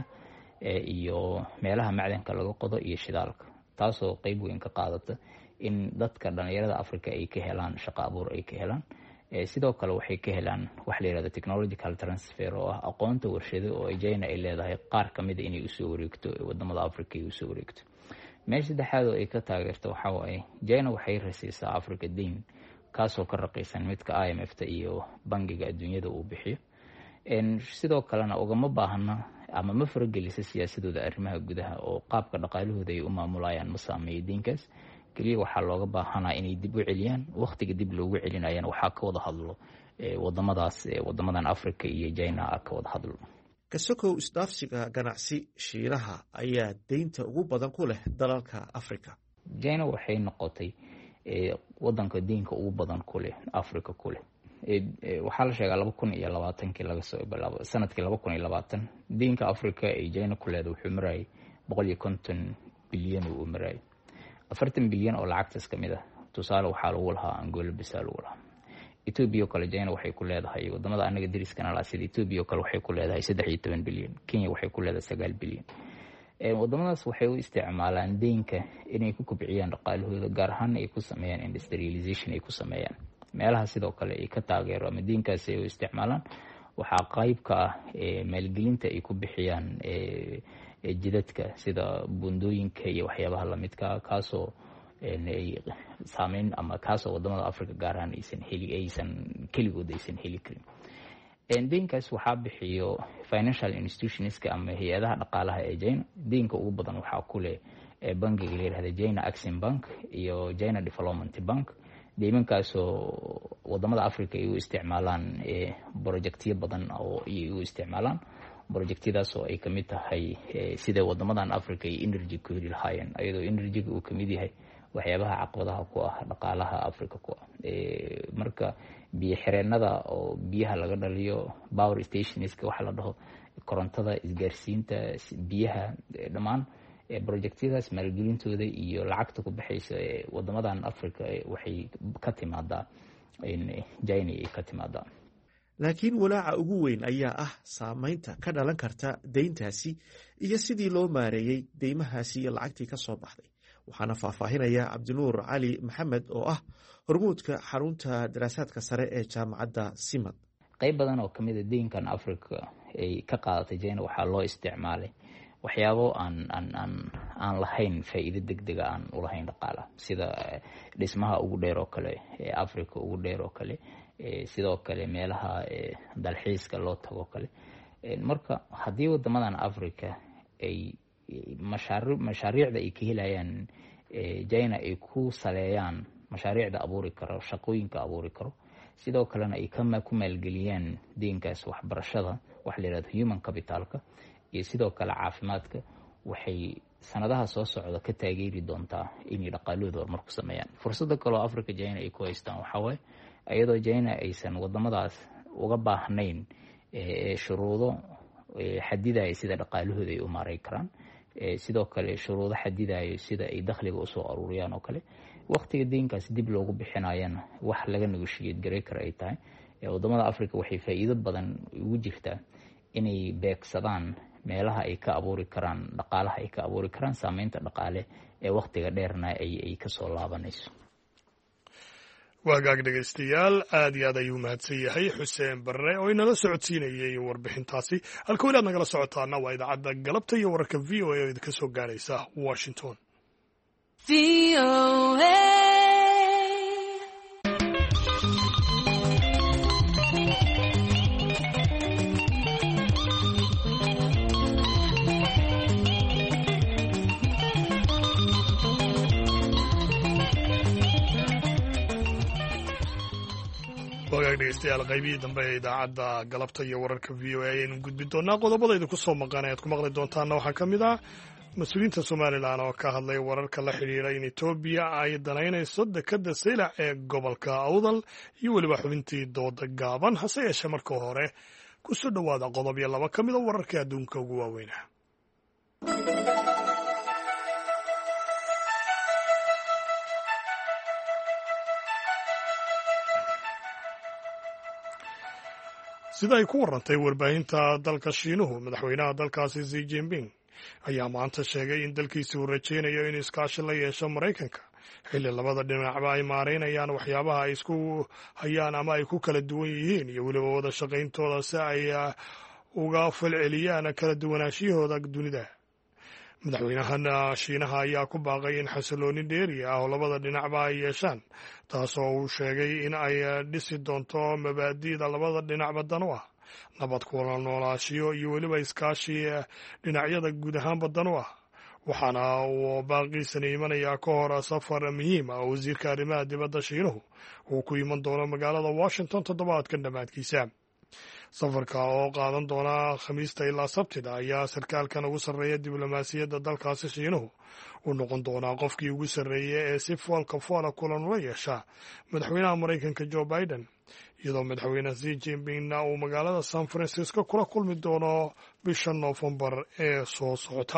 Speaker 10: iyo meelaha macdanka laga qodo iyo shidaalka, taasoo qayb weyn ka qaadata in dadka dhalinyarada africa ay ka helaan shaqo abuur ay ka helaan. sidoo kale waxay ka helaan waxa la yirahdo technological transfer oo ah aqoonta warshado oo china ay leedahay qaar kamid inay usoo wareegto wadamada africa ay usoo wareegto. meesha saddexaad oo ay ka taageerto waxaa waaye china waxay rasiisaa africa deyn kaasoo ka raqiisan midka I M F ta iyo bangiga adduunyada uu bixiyo. sidoo kalena ugama baahana ama ma faragelisa siyaasadooda arrimaha gudaha oo qaabka dhaqaalahooda ay u maamulayaan ma saameeyo deynkaas. keliya waxaa looga baahanaa inay dib u celiyaan, waqtiga dib loogu celinayana waxaa ka wada hadlo wadamadaas wadamadan africa iyo china ka wada hadlo.
Speaker 9: kasokow isdhaafsiga ganacsi, shiinaha ayaa deynta ugu badan ku leh dalalka africa.
Speaker 10: china waxay noqotay wadanka deynka ugu badan ku leh africa ku leh. waxaa la sheegaa laba kun iyo labaatankii laga soo bilaabo sanadkii laba kun iyo labaatan deynka africa ee china ku leeda wuxuu marayay boqol iyo konton bilyan uu marayay. afartan bilyan oo lacagtaas kamid ah tusaale waxaa lagu lahaa angola bisa lagu lahaa. ethiopia oo kale china waxay ku leedahay wadamada anaga dariskana la sida ethiopia oo kale waxay ku leedahay saddex iyo toban bilyan. kenya waxay ku leedahay sagaal bilyan. wadamadaas waxay u isticmaalaan deynka inay ku kobciyaan dhaqaalahooda, gaar ahaan ay ku sameeyaan industrialization ay ku sameeyaan. meelaha sidoo kale ay ka taageero ama deynkaasi ay u isticmaalaan waxaa qayb ka ah maalgelinta ay ku bixiyaan jidadka sida bundooyinka iyo waxyaabaha lamidka, kaasoo ay saameyn ama kaasoo wadamada africa gaar ahaan aysan heli aysan keligood aysan heli karin. deynkaas waxaa bixiyo financial institutionska ama hay-adaha dhaqaalaha ee china. deynka ugu badan waxaa ku leh bangiga la yirahdo china Exim Bank iyo China Development Bank. deymankaasoo wadamada africa ay u isticmaalaan projectyo badan oo ay u isticmaalaan projectyadaas oo ay kamid tahay sida wadamadan africa ay energy ku heli lahaayeen, iyadoo energyga uu kamid yahay waxyaabaha caqabadaha ku ah dhaqaalaha africa ku ah. marka biyo xireenada oo biyaha laga dhaliyo, power stationska waxa la dhaho, korontada, isgaarsiinta, biyaha, dhammaan projectyadaas maalgelintooda iyo lacagta ku baxaysa wadamadan africa waxay ka timaadaa china ay ka timaadaa.
Speaker 9: laakiin walaaca ugu weyn ayaa ah saameynta ka dhalan karta deyntaasi iyo sidii loo maareeyey deymahaasi iyo lacagtii ka soo baxday. waxaana faahfaahinaya cabdinuur cali maxamed oo ah hormuudka xarunta daraasaadka sare ee jaamacadda simad.
Speaker 10: qayb badan oo kamid a deynkan africa ay ka qaadatay china waxaa loo isticmaalay waxyaabo aan aan aan aan lahayn faa'iido degdega aan u lahayn dhaqaalaha sida dhismaha ugu dheer oo kale ee Africa ugu dheer oo kale sidoo kale meelaha dalxiiska loo tago kale marka haddii wadamadan Africa ay mashaariic mashaariicda ay ka helayaan China ay ku saleeyaan mashaariicda abuuri karo shaqooyinka abuuri karo sidoo kalena ay kama ku maalgeliyaan deynkaas waxbarashada wax la yiraahdo human capitalka iyo sidoo kale caafimaadka waxay sanadaha soo socda ka taageeri doontaa inay dhaqaalooda horumar ku sameeyaan fursada kale oo Africa China ay ku haystaan waxa waaye iyadoo China aysan wadamadaas uga baahnayn ee shuruudo xadidaya sida dhaqaalahooda ay u maareyn karaan sidoo kale shuruudo xadidaya sida ay dakhliga u soo aruuriyaan oo kale waqtiga deynkaas dib loogu bixinayana wax laga negotiate garay kara ay tahay wadamada Africa waxay faa'iido badan ugu jirtaa inay beegsadaan meelaha ay ka abuuri karaan dhaqaalaha ay ka abuuri karaan saameynta dhaqaale ee waqtiga dheerna ay ay ka soo laabanayso
Speaker 1: waagaag dhegaystayaal aad iyo aad ayuu mahadsan yahay xuseen barre oo inala socodsiinayay warbixintaasi halka weli aad nagala socotaana waa idaacadda galabta iyo wararka v o a oo idinka soo gaaraysa Washington. wagaag dhegeystayaal qaybihii dambe ee idaacadda galabta iyo wararka v o a ayaynu gudbi doonaa qodobadayda ku soo maqan ayaad ku maqli doontaana waxaa ka mid ah mas-uuliyiinta somalilan oo ka hadlay wararka la xidhiidha in etoobiya ay danaynayso dekadda saylac ee gobolka awdal iyo weliba xubintii dooda gaaban hase yeeshee marka hore ku soo dhowaada qodob iyo laba ka mid a wararka adduunka ugu waaweynah sida ay ku warantay warbaahinta dalka Shiinuhu madaxweynaha dalkaasi Xi Jinping ayaa maanta sheegay in dalkiisa uu rajaynayo in iskaashi la yeesho Mareykanka xilli labada dhinacba ay maareynayaan waxyaabaha ay isku hayaan ama ay ku kala duwan yihiin iyo weliba wada shaqayntooda si ay uga falceliyaan kala duwanaanshiyahooda dunida. madaxweynaha Shiinaha ayaa ku baaqay in xasilooni dheeri ah oo labada dhinacba ay yeeshaan taasoo uu sheegay in ay dhisi doonto mabaadi'da labada dhinacba dan u ah nabad ku noolaashiyo iyo weliba iskaashi dhinacyada guud ahaanba dan u ah waxaana uu baaqiisani imanayaa ka hor safar muhiim ah oo wasiirka arrimaha dibadda Shiinuhu uu ku iman doono magaalada Washington toddobaadkan dhammaadkiisa. safarka oo qaadan doona khamiista ilaa sabtida ayaa sarkaalkan ugu sarreeya diblomaasiyadda dalkaasi Shiinuhu uu noqon doonaa qofkii ugu sarreeyay ee si foolka foola kulan ula yeesha madaxweynaha Mareykanka Joe Biden iyadoo madaxweyne Xi Jinpingna uu magaalada San Francisco kula kulmi doono bisha Noofembar ee soo socota.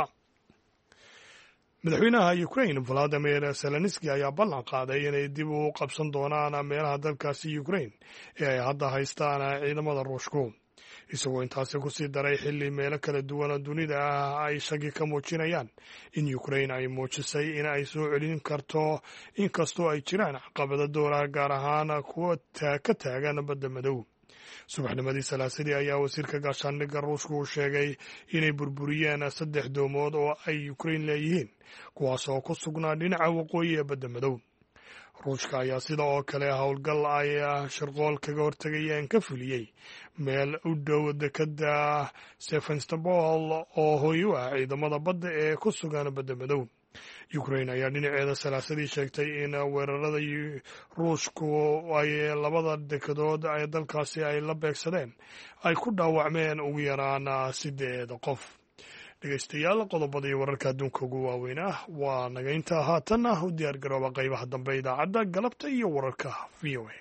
Speaker 1: madaxweynaha Ukraine Volodymyr Zelensky ayaa ballan qaaday inay dib u qabsan doonaan meelaha dalkaasi Ukraine ee ay hadda haystaan ciidamada Ruushku isagoo intaasi ku sii daray xilli meelo kala duwan dunida ah ay shaki ka muujinayaan in Ukraine ay muujisay in ay soo celin karto inkastoo ay jiraan caqabado dowra gaar ahaan kuwa ka taagan badda madow. subaxnimadii salaasadii ayaa wasiirka gaashaandhigga Ruushku uu sheegay inay burburiyeen saddex doomood oo ay Ukraine leeyihiin kuwaas oo ku sugnaa dhinaca waqooyi ee badda madow. Ruushka ayaa sida oo kale howlgal ay shirqool kaga hortagayeen ka fuliyey meel u dhow dekadda Sevastopol oo hooy u ah ciidamada badda ee ku sugan badda madow. Ukraine ayaa dhinaceeda salaasadii sheegtay in weerarada Ruushku ay labada dekedood ee dalkaasi ay la beegsadeen ay ku dhaawacmeen ugu yaraan sideed qof. dhegeystayaal qodobadii wararka adduunka ugu waaweyn ah waa naga intaa haatan ah u diyaar garooba qaybaha dambe idaacadda galabta iyo wararka v o a.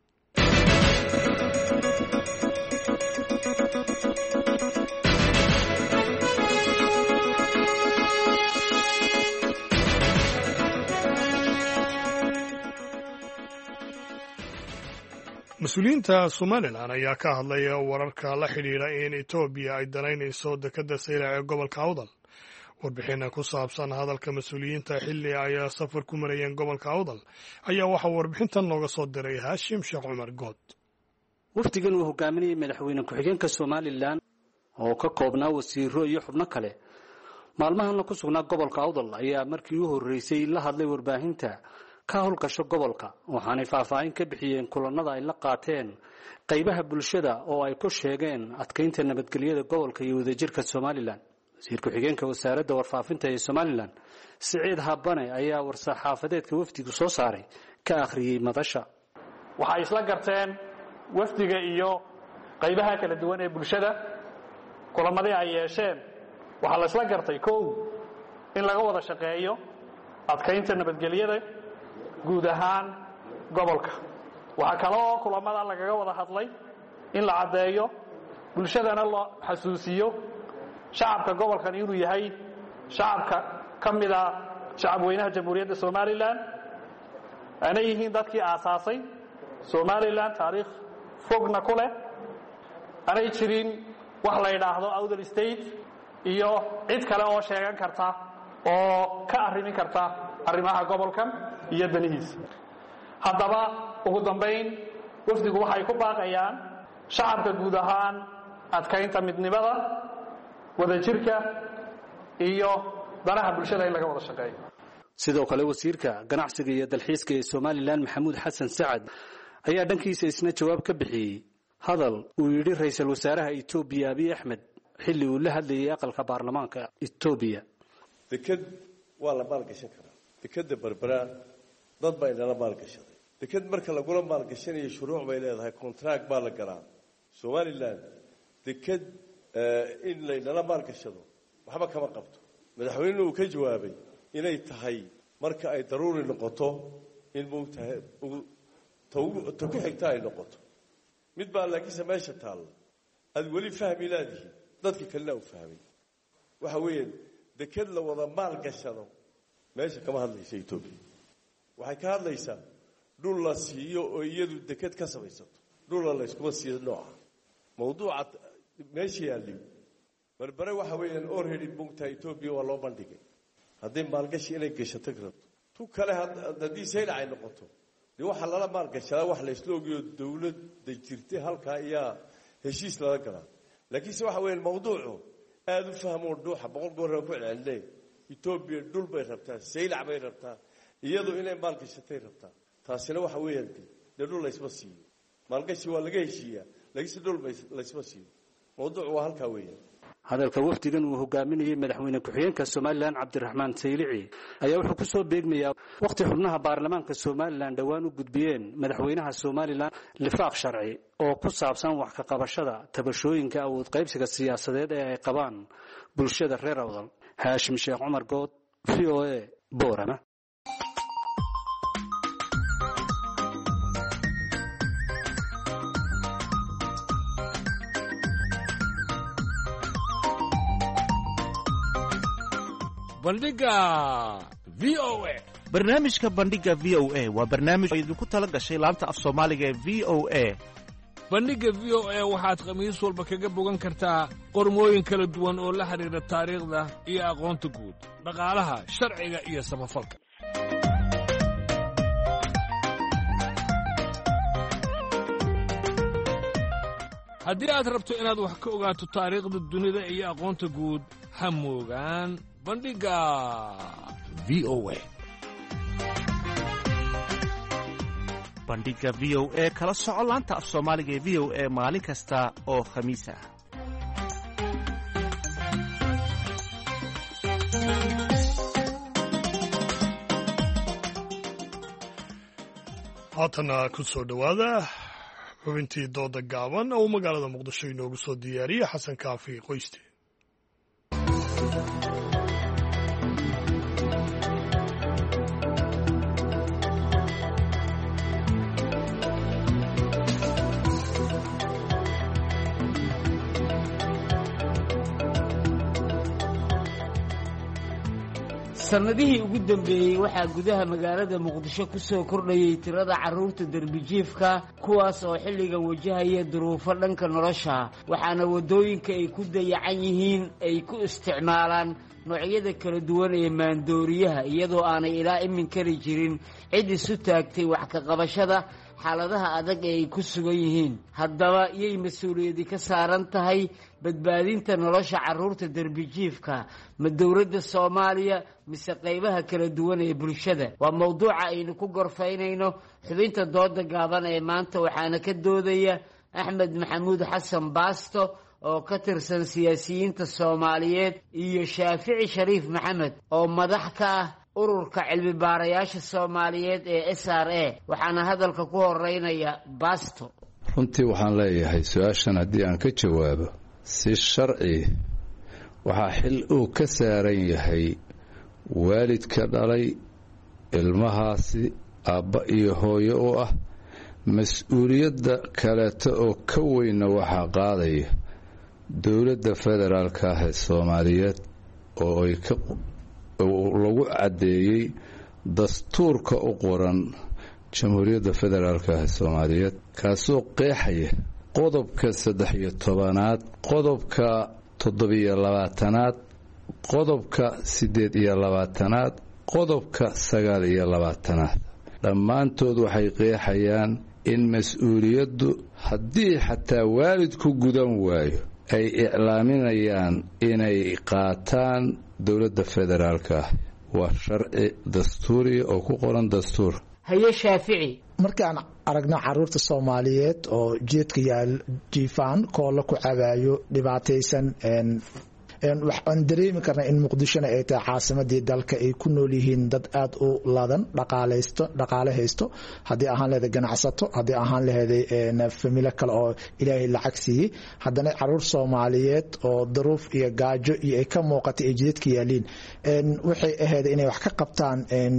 Speaker 1: mas-uuliyiinta Somalilan ayaa ka hadlay wararka la xidhiidha in Etoobiya ay danaynayso dekadda saylac ee gobolka Awdal. warbixin ku saabsan hadalka mas-uuliyiinta xilli ay safar ku marayeen gobolka Awdal ayaa waxaa warbixintan looga soo diray Haashim Sheekh Cumar Good.
Speaker 11: wafdigan uu hogaaminayay madaxweyne ku-xigeenka Somalilan oo ka koobnaa wasiiro iyo xubno kale maalmahana ku sugnaa gobolka awdal ayaa markii u horreysay la hadlay warbaahinta ka howlgasho gobolka waxaanay faahfaahin ka bixiyeen kulanada ay la qaateen qaybaha bulshada oo ay ku sheegeen adkaynta nabadgelyada gobolka iyo wadajirka Somaliland wasiir ku-xigeenka wasaaradda warfaafinta ee Somaliland Siciid Habane ayaa war-saxaafadeedka wafdigu soo saaray ka akhriyay madasha
Speaker 12: waxay isla garteen wafdiga iyo qaybaha kala duwan ee bulshada kulamadii ay yeesheen waxa la isla gartay koow in laga wada shaqeeyo adkaynta nabadgelyada guud ahaan gobolka waxa kale oo kulamada lagaga wada hadlay in la cadeeyo bulshadana loo xasuusiyo shacabka gobolkan inuu yahay shacabka kamida shacabweynaha jamhuuriyadda Somaliland ana yihiin dadkii aasaasay Somaliland taariikh fogna ku leh anay jirin wax la yiraahdo Awdal State iyo cid kale oo sheegan karta oo ka arrimin karta arrimaha gobolkan iyo danihiisa haddaba ugu dambeyn wafdigu waxay ku baaqayaan shacabka guud ahaan adkaynta midnimada wadajirka iyo danaha bulshada in laga wada shaqeeyo
Speaker 11: sidoo kale wasiirka ganacsiga iyo dalxiiska ee Somaliland Maxamuud Xasan Sacad ayaa dhankiisa isna jawaab ka bixiyay hadal uu yiri ra'iisul wasaaraha Itoobiya Abiy Ahmed xilli uu la hadlayay aqalka baarlamaanka Itoobiya
Speaker 13: deked waa la maalgashan karaa dekeda Berbera dad baa inala maalgashaday deked marka lagu maalgashanayo shuruuc bay leedahay contract baa la galaa Somaliland deked in la inala maalgashado waxba kama qabto madaxweynuhu ka jawaabay inay tahay marka ay daruuri noqoto in uu tahay ta ku xigta ay noqoto mid baa laakiin meesha taal ad wali fahmi laadihi dadka kale u fahmay waxa weeyeen deked la wada maal gashado meesha kama hadlayso Itoobiya waxay ka hadlaysaa dhul la siiyo oo iyadu deked ka samaysato dhul la isku siiyo nooca mawduuca meesha yaali Berbera waxa weeyaan already bugta Itoobiya waa loo bandhigay haddii maalgashi inay gashato karto tu kale haddii sayl ay noqoto dii waxa lala maalgashadaa wax la isla ogiyo dawladda jirtay halka ayaa heshiis laga galaa laakiin waxa weeyaan mawduucu aad u fahmo dhuuxa boqol goor ku celcelinay Itoobiya dhul bay rabtaa sayl bay rabtaa iyadoo inay maalgashatay rabtaa taasina waxa weeyaan dhul la isma siiyo maalgashi waa laga heshiiyaa laakiin dhul la isma siiyo mawduucu waa halka weeyaan
Speaker 11: hadalka wafdigan uu hogaaminayay madaxweyne ku-xigeenka Somaliland Cabdiraxmaan Saylici ayaa wuxuu ku soo beegmayaa waqti xubnaha baarlamaanka Somaliland dhawaan u gudbiyeen madaxweynaha Somaliland lifaaq sharci oo ku saabsan wax ka qabashada tabashooyinka awood qaybsiga siyaasadeed ee ay qabaan bulshada reer Awdal Haashim Sheekh Cumar Good V O A Boorama
Speaker 14: bandhiga V O A
Speaker 9: barnaamijka bandhiga V O A waa barnaamij idinku tala gashay laanta af Soomaaliga ee V O A
Speaker 14: bandhiga V O A waxaad khamiis walba kaga bogan kartaa qormooyin kala duwan oo la xiriira taariikhda iyo aqoonta guud dhaqaalaha sharciga iyo samafalka haddii aad rabto inaad wax ka ogaato taariikhda dunida iyo aqoonta guud ha moogaan bandhiga V O A
Speaker 9: bandhiga V O A kala soco laanta af Soomaaliga ee V O A maalin kasta oo khamiis ah
Speaker 1: haatana ku soo dhawaada xubintii dooda gaaban oo magaalada Muqdisho inoogu soo diyaariyay Xasan Kaafi Qoyste
Speaker 15: sanadihii ugu dambeeyey waxaa gudaha magaalada Muqdisho ku soo kordhayay tirada carruurta darbijiifka kuwaas oo xilligan wajahaya duruufo dhanka nolosha waxaana wadooyinka ay ku dayacan yihiin ay ku isticmaalaan noocyada kala duwan ee maandooriyaha iyadoo aanay ilaa iminkani jirin cid isu taagtay wax ka qabashada xaaladaha adag ee ay ku sugan yihiin haddaba iyay mas-uuliyadi ka saaran tahay badbaadinta nolosha carruurta derbijiifka ma dowladda soomaaliya mise qaybaha kala duwan ee bulshada waa mowduuca aynu ku gorfaynayno xubinta dooda gaaban ee maanta waxaana ka doodaya axmed maxamuud xasan baasto oo ka tirsan siyaasiyiinta soomaaliyeed iyo shaafici shariif maxamed oo madax ka ah ururka cilmi baarayaasha soomaaliyeed ee s r a waxaana hadalka ku horeynaya baasto
Speaker 16: runtii waxaan leeyahay su-aashan haddii aan ka jawaabo si sharci waxaa xil uu ka saaran yahay waalidka dhalay ilmahaasi aabba iyo hooyo u ah mas-uuliyadda kaleeto oo ka weynna waxaa qaadaya dowladda federaalka ah ee soomaaliyeed oo ay ka lagu caddeeyey dastuurka u qoran jamhuuriyadda federaalka ah ee soomaaliyeed kaasoo qeexaya qodobka saddex iyo tobanaad qodobka toddobiyo labaatanaad qodobka siddeed iyo labaatanaad qodobka sagaal iyo labaatanaad dhammaantood waxay qeexayaan in mas-uuliyaddu haddii xataa waalidku gudan waayo ay iclaaminayaan inay qaataan dowladda federaalka ah waa sharci dastuuriya oo ku qoran dastuur
Speaker 15: haye shaafici
Speaker 17: markaan aragno caruurta soomaaliyeed oo jeedka yaal jiifaan koolla ku cabaayo dhibaataysan waxaan dareemi karnaa in muqdishona ay tahay caasimadii dalka ay ku nool yihiin dad aada u ladan dhaqaalaysto dhaqaale haysto haddii ahaan leheday ganacsato haddii ahaan leheday familo kale oo ilaahay lacag siiyey haddana caruur soomaaliyeed oo daruuf iyo gaajo iyo ay ka muuqatay ay jeedka yaaliin waxay ahayd inay wax ka qabtaan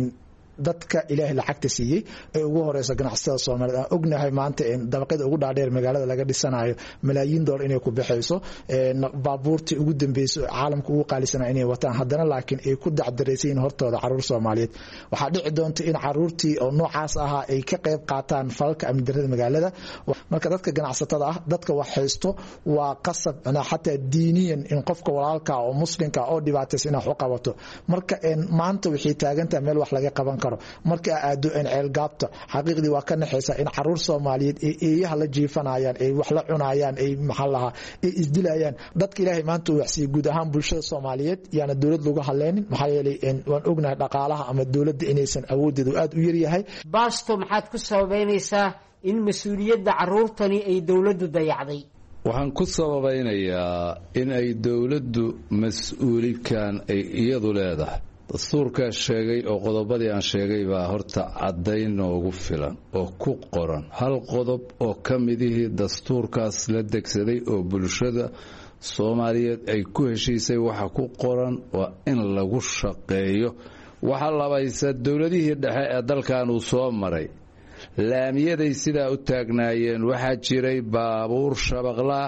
Speaker 17: dadka ilaahay lacagta siiyey ee ugu horeyso ganacsatada Soomaaliyeed aan ognahay maanta in dabaqada ugu dhaadheer magaalada laga dhisanayo malaayiin dollar inay ku bixayso ee baabuurtii ugu dambeysay caalamka ugu qaalisanaa inay wataan haddana laakiin ay ku dacdareysay hortooda caruur Soomaaliyeed waxa dhici doonta in caruurtii oo noocaas ahaa ay ka qayb qaataan falka amni darrada magaalada marka dadka ganacsatada ah dadka wax haysto waa qasab ana xataa diiniyan in qofka walaalka oo muslimka oo dhibaataysan wax u qabato marka maanta wixii taagantaa meel wax laga qaban marka aado in ceel gaabta xaqiiqdii waa ka naxaysa in caruur Soomaaliyeed ee eeyaha la jiifanayaan ay wax la cunayaan ay maxallaha ay isdilayaan dadka ilaahay maanta wax si guud ahaan bulshada Soomaaliyeed yaana dawlad lagu haleenin maxaa yeelay in waan ognahay dhaqaalaha ama dawladda inaysan awoodeedu aad u yar yahay
Speaker 15: baasto maxaad ku sababeynaysaa in mas'uuliyadda caruurtani ay dawladdu dayacday
Speaker 16: waxaan ku sababeynayaa in ay dawladdu mas'uuliyadkan ay iyadu leedahay dastuurkaa sheegay oo qodobadii aan sheegay baa horta caddayn noogu filan oo ku qoran hal qodob oo ka midihii dastuurkaas la degsaday oo bulshada Soomaaliyeed ay ku heshiisay waxa ku qoran waa in lagu shaqeeyo waxa labaysa dawladihii dhexe ee dalkan uu soo maray laamiyaday sidaa u taagnaayeen waxaa jiray baabuur shabaqlaah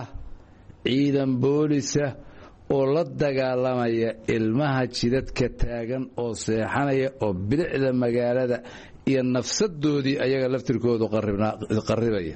Speaker 16: ciidan boolisa oo la dagaalamaya ilmaha jidadka taagan oo seexanaya oo bilicda magaalada iyo nafsadoodii ayaga laftirkoodu qarribaya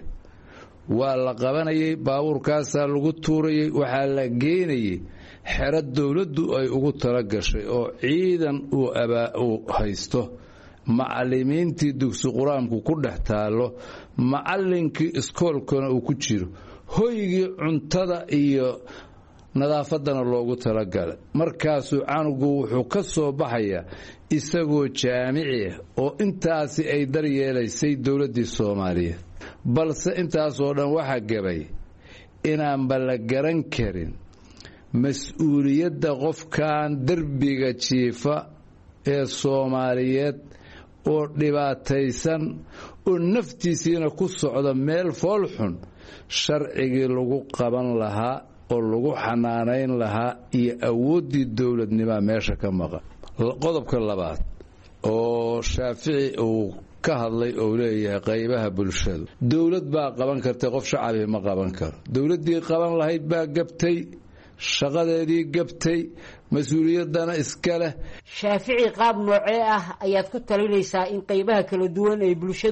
Speaker 16: waa la qabanayay baabuurkaasaa lagu tuurayay waxaa la geenayay xero dawladdu ay ugu tala gashay oo ciidan uu abaa uu haysto macallimiintii dugsi qur-aanku ku dhex taalo macallinkii iskoolkana uu ku jiro hoygii cuntada iyo nadaafadana loogu talagalay markaasuu canugu wuxuu ka soo baxayaa isagoo jaamici ah oo intaasi ay daryeelaysay dawladdii Soomaaliyeed balse intaasoo dhan waxa gabay inaanba la garan karin mas-uuliyadda qofkan derbiga jiifa ee Soomaaliyeed oo dhibaataysan oo naftiisiina ku socda meel foolxun sharcigii lagu qaban lahaa oo lagu xanaanayn lahaa iyo awooddii dawladnimo meesha ka maqan qodobka labaad oo Shaafici uu ka hadlay oo leeyahay qaybaha bulshada dawlad baa qaban kartay qof shacbi ma qaban karo dawladdii qaban lahayd baa gabtay shaqadeedii gabtay mas'uuliyadana iska leh
Speaker 15: Shaafici qaab noocee ah ayaad ku talinaysaa in qaybaha kala duwan ee bulshadu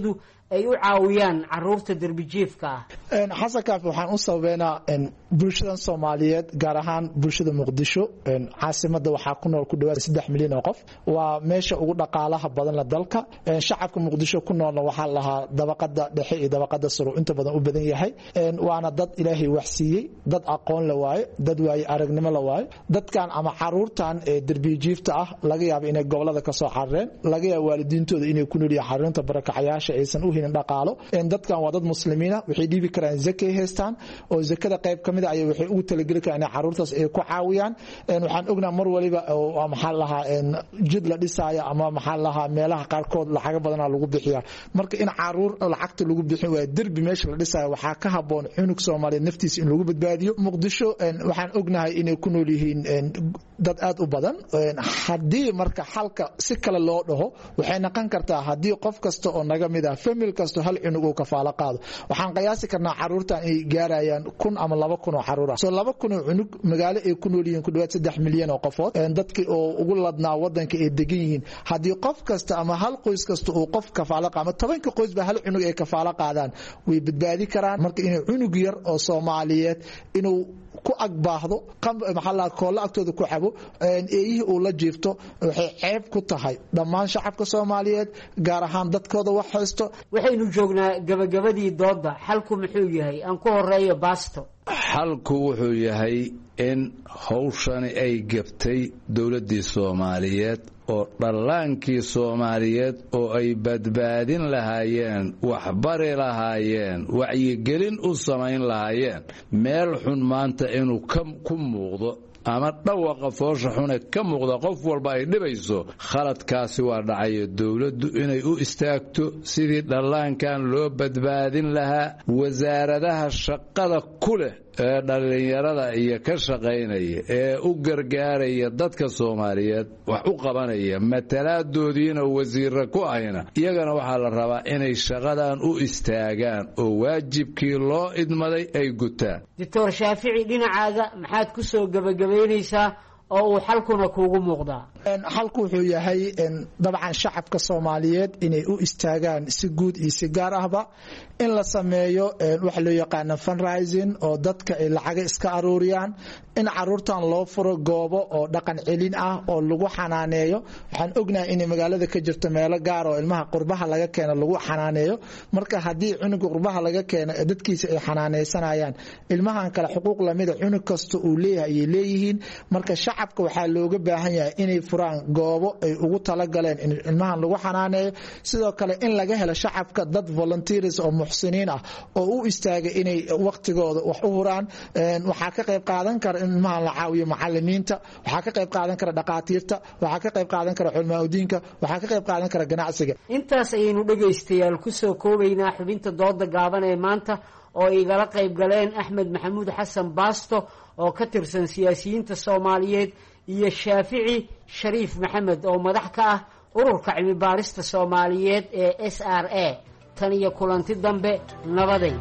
Speaker 15: ay u caawiyaan caruurta derbijiifka ah?
Speaker 17: xasan kaafi waxaan u sababeynaa bulshadan soomaaliyeed gaar ahaan bulshada muqdisho caasimada waxaa ku nool ku dhawaad saddex milyan oo qof waa meesha ugu dhaqaalaha badan la dalka shacabka muqdisho ku noolna waxaa lahaa dabaqada dhexe iyo dabaqada sare inta badan u badan yahay waana dad ilaahay wax siiyey dad aqoon la waayo dad waaye aragnimo la waayo dadkan ama caruurtan ee derbijiifta ah laga yaabo inay gobolada ka soo carareen laga yaabo waalidiintooda inay ku nool yihiin xarunta barakacayaasha aysan u helin dhaqaalo dadkan waa dad muslimiina waxay dhiibi karaan zakay haystaan oo zakada qayb kamid ah ay waxay ugu talagali karaan in caruurtaas ay ku caawiyaan waxaan ognaa mar waliba oo maxaa lahaa jid la dhisaayo ama maxaa lahaa meelaha qaarkood lacag badan lagu bixiyaa marka in caruur lacagta lagu bixin waa derbi meesha la dhisaayo waxaa ka haboon cunug Soomaaliyeed naftiisa in lagu badbaadiyo muqdisho waxaan ognahay inay ku nool yihiin dad aad u badan hadii marka xalka si kale loo dhaho waxay noqon kartaa hadii qof kasta oo naga mid ah family kasta hal cunug oo kafaalo qaado waxaan qiyaasi karnaa caruurtan ay gaarayaan kun ama laba kun oo caruur ah soo laba kun oo cunug magaalo ay ku nool yihiin ku dhawaad saddex milyan oo qofood dadkii oo ugu ladnaa wadanka ay degan yihiin hadii qof kasta ama hal qoys kasta oo qof kafaalo qaado tobanka qoys ba hal cunug ay kafaalo qaadaan way badbaadi karaan marka inuu cunug yar oo Soomaaliyeed inuu ku agbaahdo maxalla koola agtooda ku cabo eeyihii uu la jiifto waxay ceeb ku tahay dhammaan shacabka Soomaaliyeed gaar ahaan dadkooda wax haysto
Speaker 15: waxaynu joognaa gabagabadii dooda xalku muxuu yahay aan ku horeeyo baasto
Speaker 16: xalku wuxuu yahay in hawshani ay gabtay dawladdii Soomaaliyeed oo dhallaankii Soomaaliyeed oo ay badbaadin lahaayeen waxbari lahaayeen wacyigelin u samayn lahaayeen meel xun maanta inuu ku muuqdo ama dhawaqa foosha xun ka muuqda qof walba ay dhibayso khaladkaasi waa dhacay dawladdu inay u istaagto sidii dhallaankan loo badbaadin lahaa wasaaradaha shaqada ku leh ee dhalinyarada iyo ka shaqaynaya ee u gargaaraya dadka Soomaaliyeed wax u qabanaya matalaadoodiina wasiirra ku ahayna iyagana waxaa la rabaa inay shaqadan u istaagaan oo waajibkii loo idmaday ay gutaan.
Speaker 15: Doctor Shaafici dhinacaaga maxaad ku soo gabagabeynaysaa oo uu xalkuna kuugu muuqdaa?
Speaker 17: xalku wuxuu yahay dabcan shacabka Soomaaliyeed inay u istaagaan si guud iyo si gaar ahba in la sameeyo waxa loo yaqaan fundraising oo dadka ay lacag iska aruuriyaan in caruurtan loo furo goobo oo dhaqan celin ah oo lagu xanaaneeyo waxaan ognahay in magaalada ka jirto meelo gaar oo ilmaha qurbaha laga keeno lagu xanaaneeyo marka hadii cunug qurbaha laga keeno dadkiisa ay xanaaneysanayaan ilmahan kale xuquuq lamid ah cunug kasta uu leeyahay ay leeyihiin marka shacabka waxaa looga baahan yahay inay furaan goobo ay ugu tala galeen in ilmahan lagu xanaaneeyo sidoo kale in laga helo shacabka dad volunteers oo muxsiniin ah oo u istaagay inay waqtigooda wax u huraan waxa ka qayb qaadan kara in ilmahan la caawiyo macallimiinta waxa ka qayb qaadan kara dhaqaatiirta waxa ka qayb qaadan kara culmaadiinka waxa ka qayb qaadan kara ganacsiga.
Speaker 15: intaas ayaynu dhageystayaal ku soo koobaynaa xubinta dooda gaaban ee maanta oo igala qayb galeen Axmed Maxamuud Xasan Baasto oo ka tirsan siyaasiyiinta Soomaaliyeed iyo Shaafici Shariif Maxamed oo madax ka ah ururka cilmi baarista Soomaaliyeed ee S R A tan iyo kulanti dambe nabaday.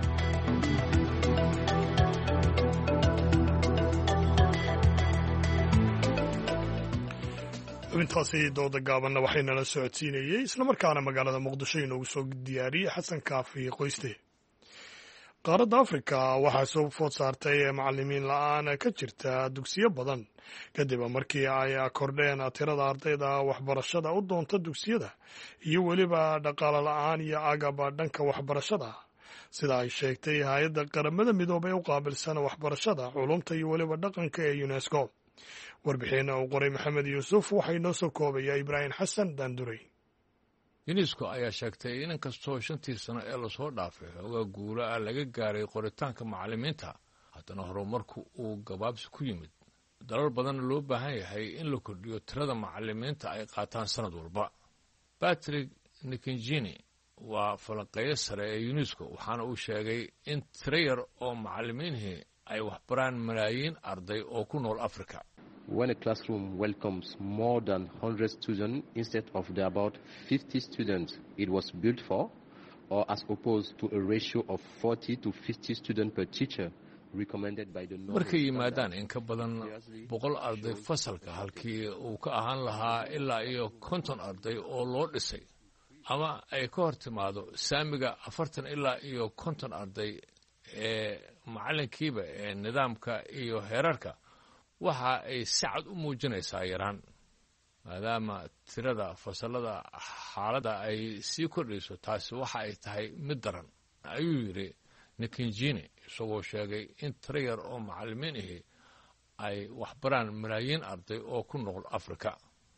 Speaker 1: intaasi dooda gaabanna waxaynala socodsiinayey isla markaana magaalada muqdisho inoogu soo diyaariyey xasan kaafi qoyste. qaaradda afrika waxaa soo food saartay macalimiin la-aan ka jirta dugsiyo badan kadib markii ay kordheen tirada ardayda waxbarashada u doonta dugsiyada iyo weliba dhaqaale la-aan iyo agaba dhanka waxbarashada sida ay sheegtay hay-adda qaramada midoobay u qaabilsan waxbarashada culumta iyo weliba dhaqanka ee UNESCO. warbixin uu qoray maxamed yuusuf waxaa inoo soo koobaya ibraahim xasan daanduray.
Speaker 14: yunesko ayaa sheegtay in inkastoo shantii sano ee lasoo dhaafay xoogaa guula ah laga gaaray qoritaanka macallimiinta haddana horumarku uu gabaabsi ku yimid dalal badanna loo baahan yahay in la kordhiyo tirada macallimiinta ay qaataan sanad walba. Patrick Nikinjini waa falanqeeyo sare ee yunesko waxaana uu sheegay in tiro yar oo macallimiinihii ay waxbaraan malaayiin arday oo ku nool Afrika.
Speaker 18: When a classroom welcomes more than one hundred students instead of the about fifty students it was built for, or as opposed to a ratio of forty to fifty students per teacher recommended by the
Speaker 14: markay yimaadaan in ka badan boqol arday fasalka halkii uu ka ahaan lahaa ilaa iyo konton arday oo loo dhisay ama ay ka hor timaado saamiga afartan ilaa iyo konton arday ee macallinkiiba ee nidaamka iyo heerarka waxa ay si cad u muujinaysaa yaraan maadaama tirada fasallada xaaladda ay sii kordhayso taasi waxa ay tahay mid daran ayuu yidhi nikinjini isagoo sheegay in tiro yar oo macallimiin ahi ay waxbaraan malaayiin arday oo ku nool afrika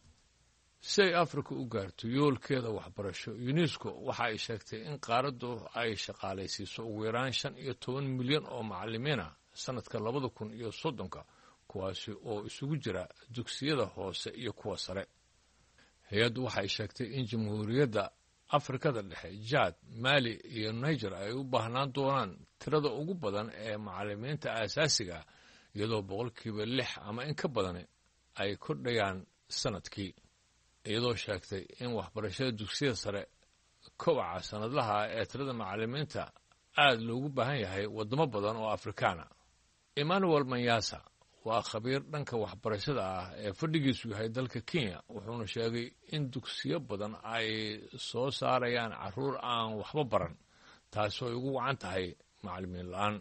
Speaker 14: si ay afrika u gaarto yoolkeeda waxbarasho unesco waxa ay sheegtay in qaaraddu ay shaqaalaysiiso ugu yaraan shan iyo toban milyan oo macallimiin ah sannadka labada kun iyo soddonka kuwaasi oo isugu jira dugsiyada hoose iyo kuwa sare hay-addu waxay sheegtay in jamhuuriyadda afrikada dhexe jaad maali iyo niger ay u baahnaan doonaan tirada ugu badan ee macallimiinta aasaasiga ah iyadoo boqolkiiba lix ama in ka badani ay kordhayaan sannadkii iyadoo sheegtay in waxbarashada dugsiyada sare kobaca sannadlaha ee tirada macallimiinta aad loogu baahan yahay waddamo badan oo afrikaana emmanuel manyasa waa khabiir dhanka waxbarashada ah ee fadhigiisu yahay dalka kenya wuxuuna sheegay in dugsiyo badan ay soo saarayaan carruur aan waxba baran taasoo ay ugu wacan tahay macallimiin la-aan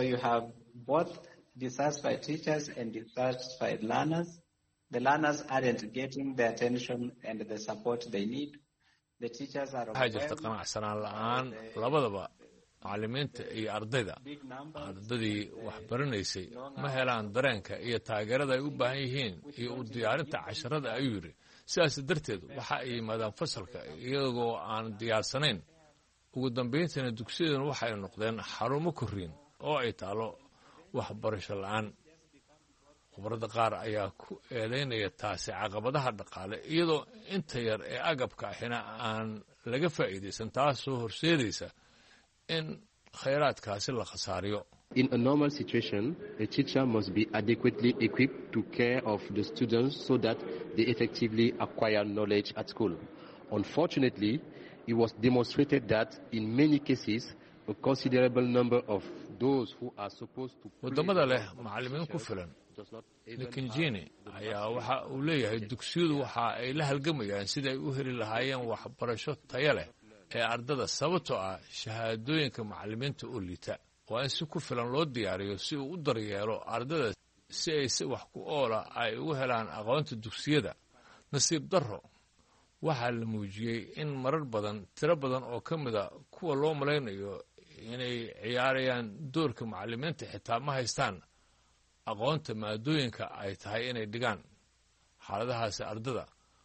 Speaker 19: dissatisfied teachers and dissatisfied learners. The learners aren't getting the attention and the support they need. The teachers are
Speaker 14: waxaa jirta qanacsanaan la-aan labadaba macallimiinta iyo ardayda ardaydii waxbaranaysay ma helaan dareenka iyo taageerada ay u baahan yihiin iyo u diyaarinta casharada ayuu yidhi sidaas darteed waxa ay yimaadaan fasalka iyagoo aan diyaarsanayn ugu dambayntiina dugsiyaduna waxay noqdeen xarumo korriin oo ay taalo waxbarasho la-aan khubarada qaar ayaa ku eedaynaya taasi caqabadaha dhaqaale iyadoo inta yar ee agabka ahina aan laga faa'iidaysan taasoo horseedaysa in khayraadkaasi la khasaariyo
Speaker 18: In a normal situation, a teacher must be adequately equipped to care of the students so that they effectively acquire knowledge at school. Unfortunately, it was demonstrated that in many cases, a considerable number of those who are supposed to
Speaker 14: waddamada leh macallimiin ku filan nikinjini ayaa waxa uu leeyahay dugsiyadu waxa ay la halgamayaan sidai ay u heli lahaayeen waxbarasho tayo leh ee ardada sababtoo ah shahaadooyinka macallimiinta oo liita waa in si ku filan loo diyaariyo si uu u daryeelo ardada si ay si wax ku oola ay ugu helaan aqoonta dugsiyada nasiib darro waxaa la muujiyey in marar badan tiro badan oo ka mida kuwa loo malaynayo inay ciyaarayaan doorka macallimiinta xitaa ma haystaan aqoonta maadooyinka ay tahay inay dhigaan xaaladahaasi ardada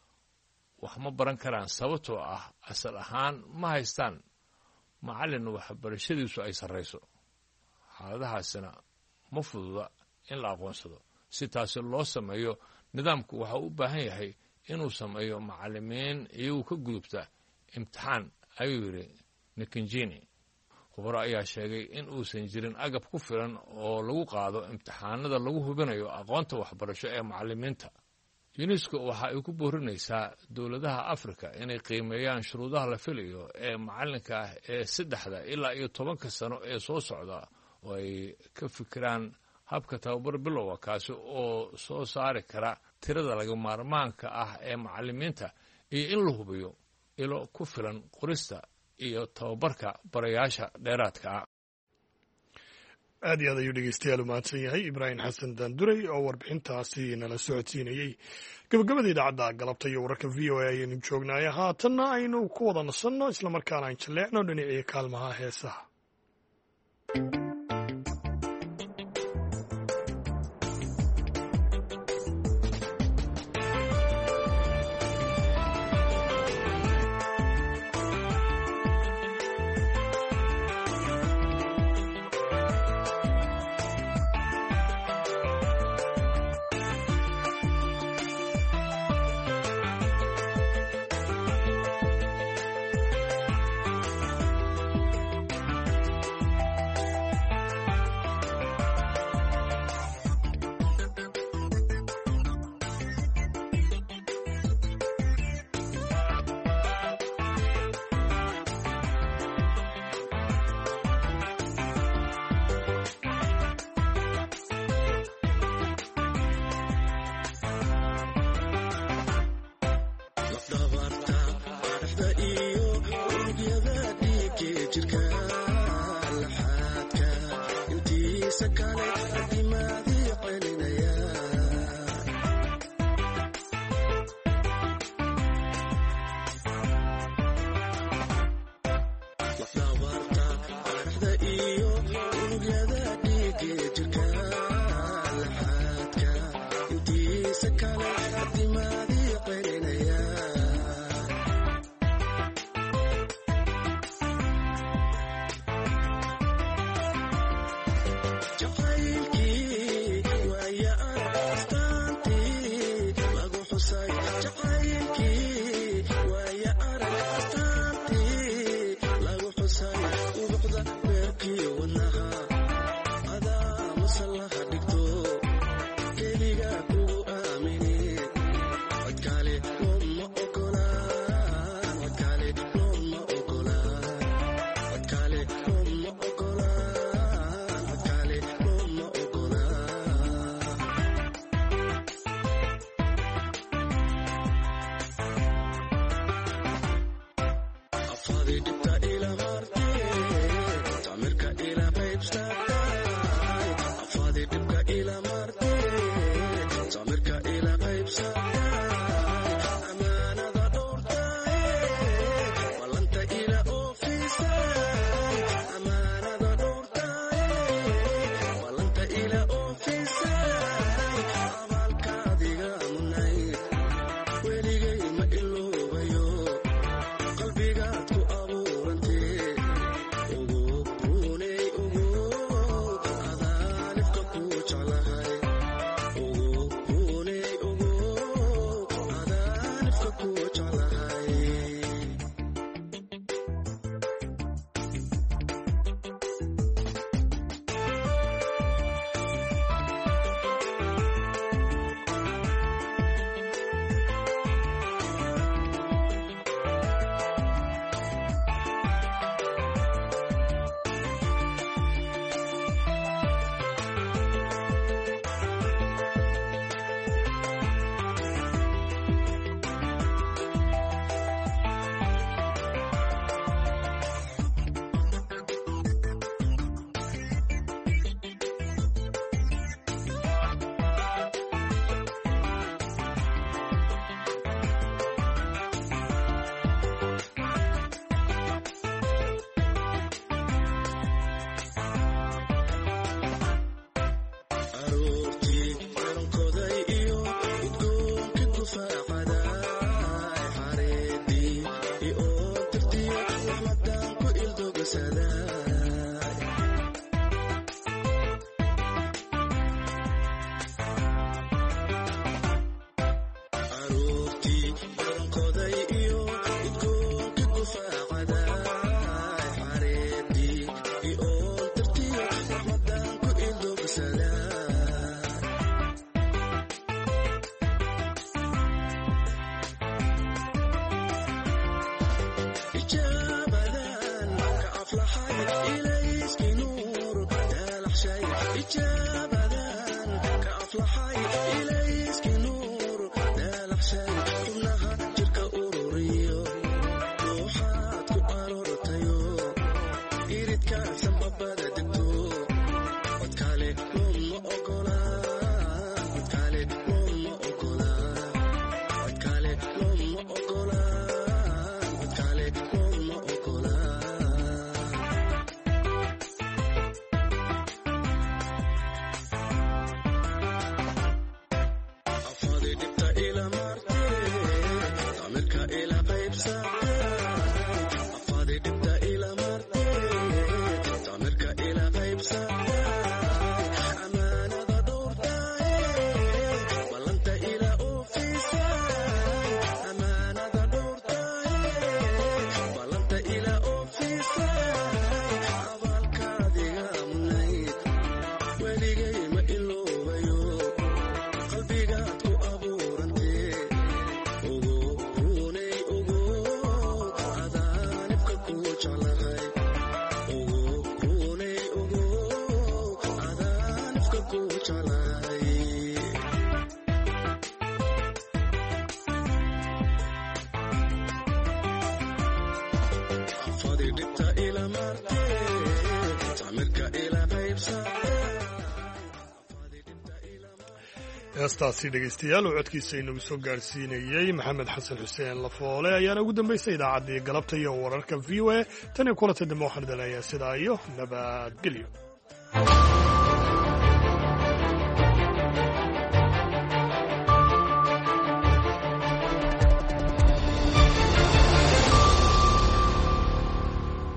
Speaker 14: wax ma baran karaan sababtoo ah asal ahaan ma haystaan macallin waxbarashadiisu ay sarrayso xaaladahaasina ma fududa in la aqoonsado si taasi loo sameeyo nidaamku waxa u baahan yahay inuu sameeyo macallimiin iyagu ka gudubta imtixaan ayuu yidhi nikinjini khubaro ayaa sheegay in uusan jirin agab ku filan oo lagu qaado imtixaanada lagu hubinayo aqoonta waxbarasho ee macallimiinta unesco waxa ay ku boorinaysaa dowladaha afrika inay qiimeeyaan shuruudaha la filayo ee macallinka ah ee saddexda ilaa iyo tobanka sano ee soo socda oo ay ka fikiraan habka tababar bilowga kaasi oo soo saari kara tirada laga maarmaanka ah ee macallimiinta iyo in la hubiyo ilo ku filan qorista iyo tababarka barayaasha dheeraadka ah
Speaker 1: aad iyo aad ayuu dhegeystayaal u mahadsan yahay ibraahim xasan daanduray oo warbixintaasi nala socodsiinayey gabagabada idaacadda galabta iyo wararka v o a ayaynu joognaaye haatanna aynu ku wada nasanno islamarkaana aan jalleecno dhinacii kaalmaha heesaha heestaasi dhegaystayaal oo codkiisa inagu soo gaadhsiinayey maxamed xasan xuseen lafoole ayaana ugu dambaysay idaacaddii galabta iyo wararka v o a tan iyo kulanta dambe waxaan idin leeyahay sidaa iyo nabadgelyo.